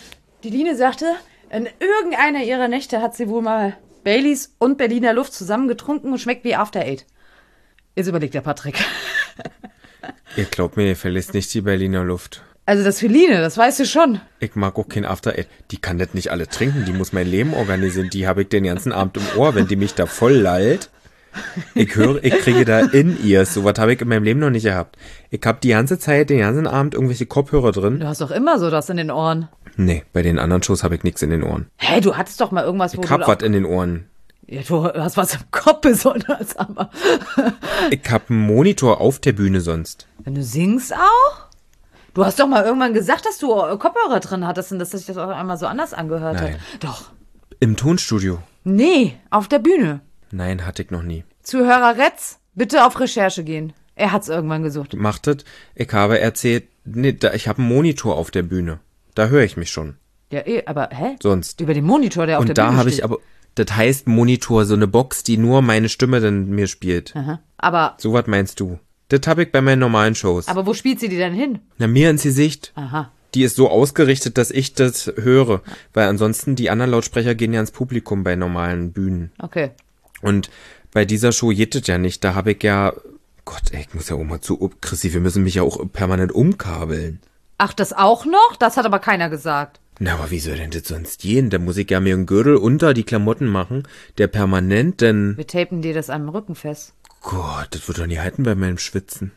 Speaker 2: in irgendeiner ihrer Nächte hat sie wohl mal Baileys und Berliner Luft zusammengetrunken und schmeckt wie After Eight. Jetzt überlegt der Patrick.
Speaker 1: Ihr glaubt mir, ihr verlässt nicht die Berliner Luft.
Speaker 2: Also das für Line, das weißt du schon.
Speaker 1: Ich mag auch kein After Eight. Die kann das nicht alle trinken, die muss mein Leben organisieren. Die habe ich den ganzen Abend im Ohr, wenn die mich da voll lallt. Ich kriege da In-Ears, sowas habe ich in meinem Leben noch nicht gehabt. Ich habe die ganze Zeit, den ganzen Abend irgendwelche Kopfhörer drin.
Speaker 2: Du hast doch immer so das in den Ohren.
Speaker 1: Nee, bei den anderen Shows habe ich nichts in den Ohren.
Speaker 2: Hä, du hattest doch mal irgendwas, wo
Speaker 1: ich hab was in den Ohren.
Speaker 2: Ja, du hast was im Kopf besonders, aber...
Speaker 1: Ich hab einen Monitor auf der Bühne sonst.
Speaker 2: Wenn du singst auch? Du hast doch mal irgendwann gesagt, dass du Kopfhörer drin hattest und dass sich das auch einmal so anders angehört hat. Doch.
Speaker 1: Im Tonstudio?
Speaker 2: Nee, auf der Bühne.
Speaker 1: Nein, hatte ich noch nie.
Speaker 2: Zuhörer Retz, bitte auf Recherche gehen. Er hat's irgendwann gesucht.
Speaker 1: Macht das. Ich habe erzählt, ich habe einen Monitor auf der Bühne. Da höre ich mich schon.
Speaker 2: Ja, aber hä?
Speaker 1: Sonst.
Speaker 2: Über den Monitor, der auf der Bühne steht.
Speaker 1: Und da habe ich aber, das heißt Monitor, so eine Box, die nur meine Stimme dann mir spielt.
Speaker 2: Aha. Aber.
Speaker 1: So was meinst du? Das habe ich bei meinen normalen Shows.
Speaker 2: Aber wo spielt sie die denn hin?
Speaker 1: Na, mir ins Gesicht.
Speaker 2: Aha.
Speaker 1: Die ist so ausgerichtet, dass ich das höre. Weil ansonsten die anderen Lautsprecher gehen ja ins Publikum bei normalen Bühnen.
Speaker 2: Okay.
Speaker 1: Und bei dieser Show geht das ja nicht. Da habe ich ja, Gott, ey, ich muss ja auch mal Chrissy, wir müssen mich ja auch permanent umkabeln.
Speaker 2: Ach, das auch noch? Das hat aber keiner gesagt.
Speaker 1: Na, aber wie soll denn das sonst gehen? Da muss ich ja mir einen Gürtel unter die Klamotten machen, der permanent denn...
Speaker 2: Wir tapen dir das am Rücken fest.
Speaker 1: Gott, das wird doch nie halten bei meinem Schwitzen.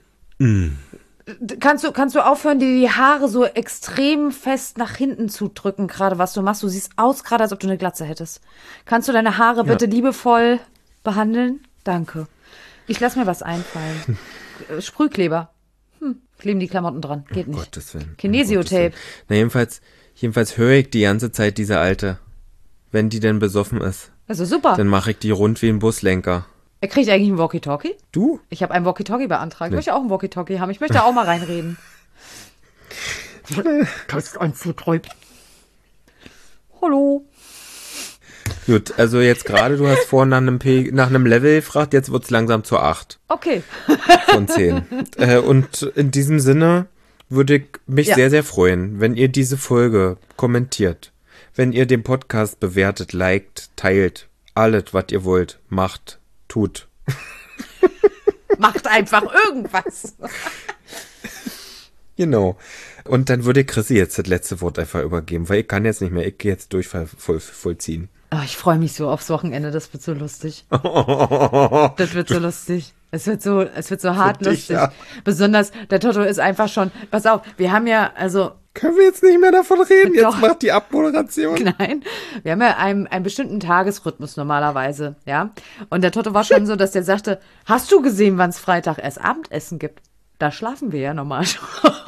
Speaker 2: Kannst du aufhören, dir die Haare so extrem fest nach hinten zu drücken, gerade was du machst? Du siehst aus, gerade als ob du eine Glatze hättest. Kannst du deine Haare bitte liebevoll behandeln? Danke. Ich lass mir was einfallen. Sprühkleber. Kleben die Klamotten dran. Geht nicht.
Speaker 1: Gottes Willen.
Speaker 2: Kinesiotape.
Speaker 1: Na, jedenfalls höre ich die ganze Zeit diese Alte. Wenn die denn besoffen ist.
Speaker 2: Also super.
Speaker 1: Dann mache ich die rund wie ein Buslenker.
Speaker 2: Er kriegt eigentlich ein Walkie-Talkie?
Speaker 1: Du?
Speaker 2: Ich habe ein Walkie-Talkie beantragt. Ich möchte auch ein Walkie-Talkie haben. Ich möchte auch mal reinreden. Das ist ein Zuträub. Hallo.
Speaker 1: Gut, also jetzt gerade, du hast vorhin nach einem Level gefragt, jetzt wird's langsam zur 8.
Speaker 2: Okay.
Speaker 1: Von 10. Und in diesem Sinne würde ich mich sehr, sehr freuen, wenn ihr diese Folge kommentiert. Wenn ihr den Podcast bewertet, liked, teilt. Alles, was ihr wollt, macht. Tut.
Speaker 2: Macht einfach irgendwas.
Speaker 1: Genau. Und dann würde Chrissy jetzt das letzte Wort einfach übergeben, weil ich kann jetzt nicht mehr, ich gehe jetzt Durchfall vollziehen.
Speaker 2: Oh, ich freue mich so aufs Wochenende, das wird so lustig. Das wird so lustig. Es wird so hart lustig. Ja. Besonders, der Toto ist einfach schon, pass auf, wir haben ja, also...
Speaker 1: Können wir jetzt nicht mehr davon reden? Jetzt macht die Abmoderation.
Speaker 2: Nein, wir haben ja einen bestimmten Tagesrhythmus normalerweise, ja. Und der Toto war schon so, dass der sagte, hast du gesehen, wann es Freitag erst Abendessen gibt? Da schlafen wir ja normal schon.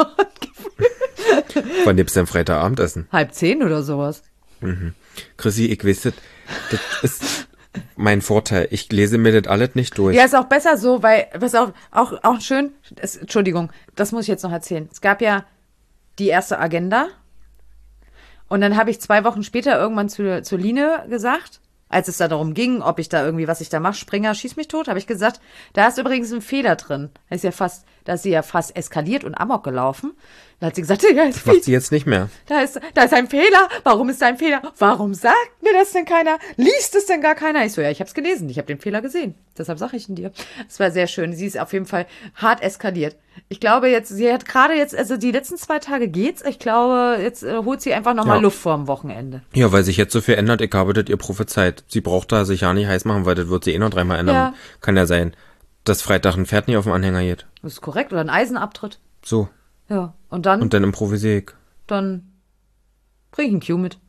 Speaker 1: Wann gibt's denn Freitag Abendessen?
Speaker 2: 9:30 oder sowas.
Speaker 1: Mhm. Chrissy, ich weiß, das ist mein Vorteil. Ich lese mir das alles nicht durch.
Speaker 2: Ja, ist auch besser so, weil, pass auf, auch schön, Entschuldigung, das muss ich jetzt noch erzählen. Es gab ja die erste Agenda und dann habe ich 2 Wochen später irgendwann zu Line gesagt, als es da darum ging, ob ich da irgendwie, was ich da mache, Springer, schieß mich tot, habe ich gesagt, da ist übrigens ein Fehler drin. Da ist sie ja fast eskaliert und amok gelaufen. Da hat sie gesagt, ja,
Speaker 1: das macht sie jetzt nicht mehr.
Speaker 2: Da ist ein Fehler. Warum ist da ein Fehler? Warum sagt mir das denn keiner? Liest es denn gar keiner? Ich so, ja, ich habe es gelesen. Ich habe den Fehler gesehen. Deshalb sage ich ihn dir. Es war sehr schön. Sie ist auf jeden Fall hart eskaliert. Ich glaube jetzt, sie hat gerade jetzt, also die letzten 2 Tage geht's. Ich glaube, jetzt holt sie einfach nochmal Luft vor dem Wochenende.
Speaker 1: Ja, weil sich jetzt so viel ändert. Ich habe das ihr prophezeit. Sie braucht da sich ja nicht heiß machen, weil das wird sie eh noch 3-mal ändern. Ja. Kann ja sein, dass Freitag ein Pferd nicht auf dem Anhänger geht.
Speaker 2: Das ist korrekt. Oder ein Eisenabtritt.
Speaker 1: So.
Speaker 2: Ja, und dann improvisiere ich. Dann bring ich einen Cue mit.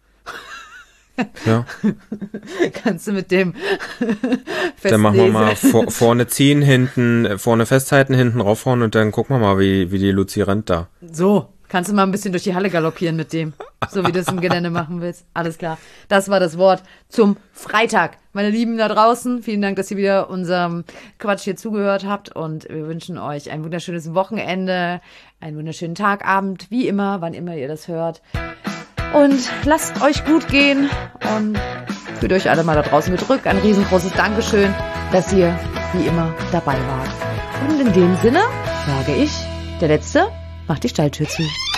Speaker 1: Ja.
Speaker 2: Kannst du mit dem
Speaker 1: Dann machen wir mal vorne ziehen, vorne festhalten, hinten raufhauen und dann gucken wir mal, wie die Luzi rennt da.
Speaker 2: So, kannst du mal ein bisschen durch die Halle galoppieren mit dem, so wie du es im Gelände machen willst. Alles klar. Das war das Wort zum Freitag. Meine Lieben da draußen, vielen Dank, dass ihr wieder unserem Quatsch hier zugehört habt und wir wünschen euch ein wunderschönes Wochenende, einen wunderschönen Tag, Abend, wie immer, wann immer ihr das hört. Und lasst euch gut gehen und fühlt euch alle mal da draußen gedrückt. Ein riesengroßes Dankeschön, dass ihr wie immer dabei wart. Und in dem Sinne sage ich, der Letzte macht die Stalltür zu.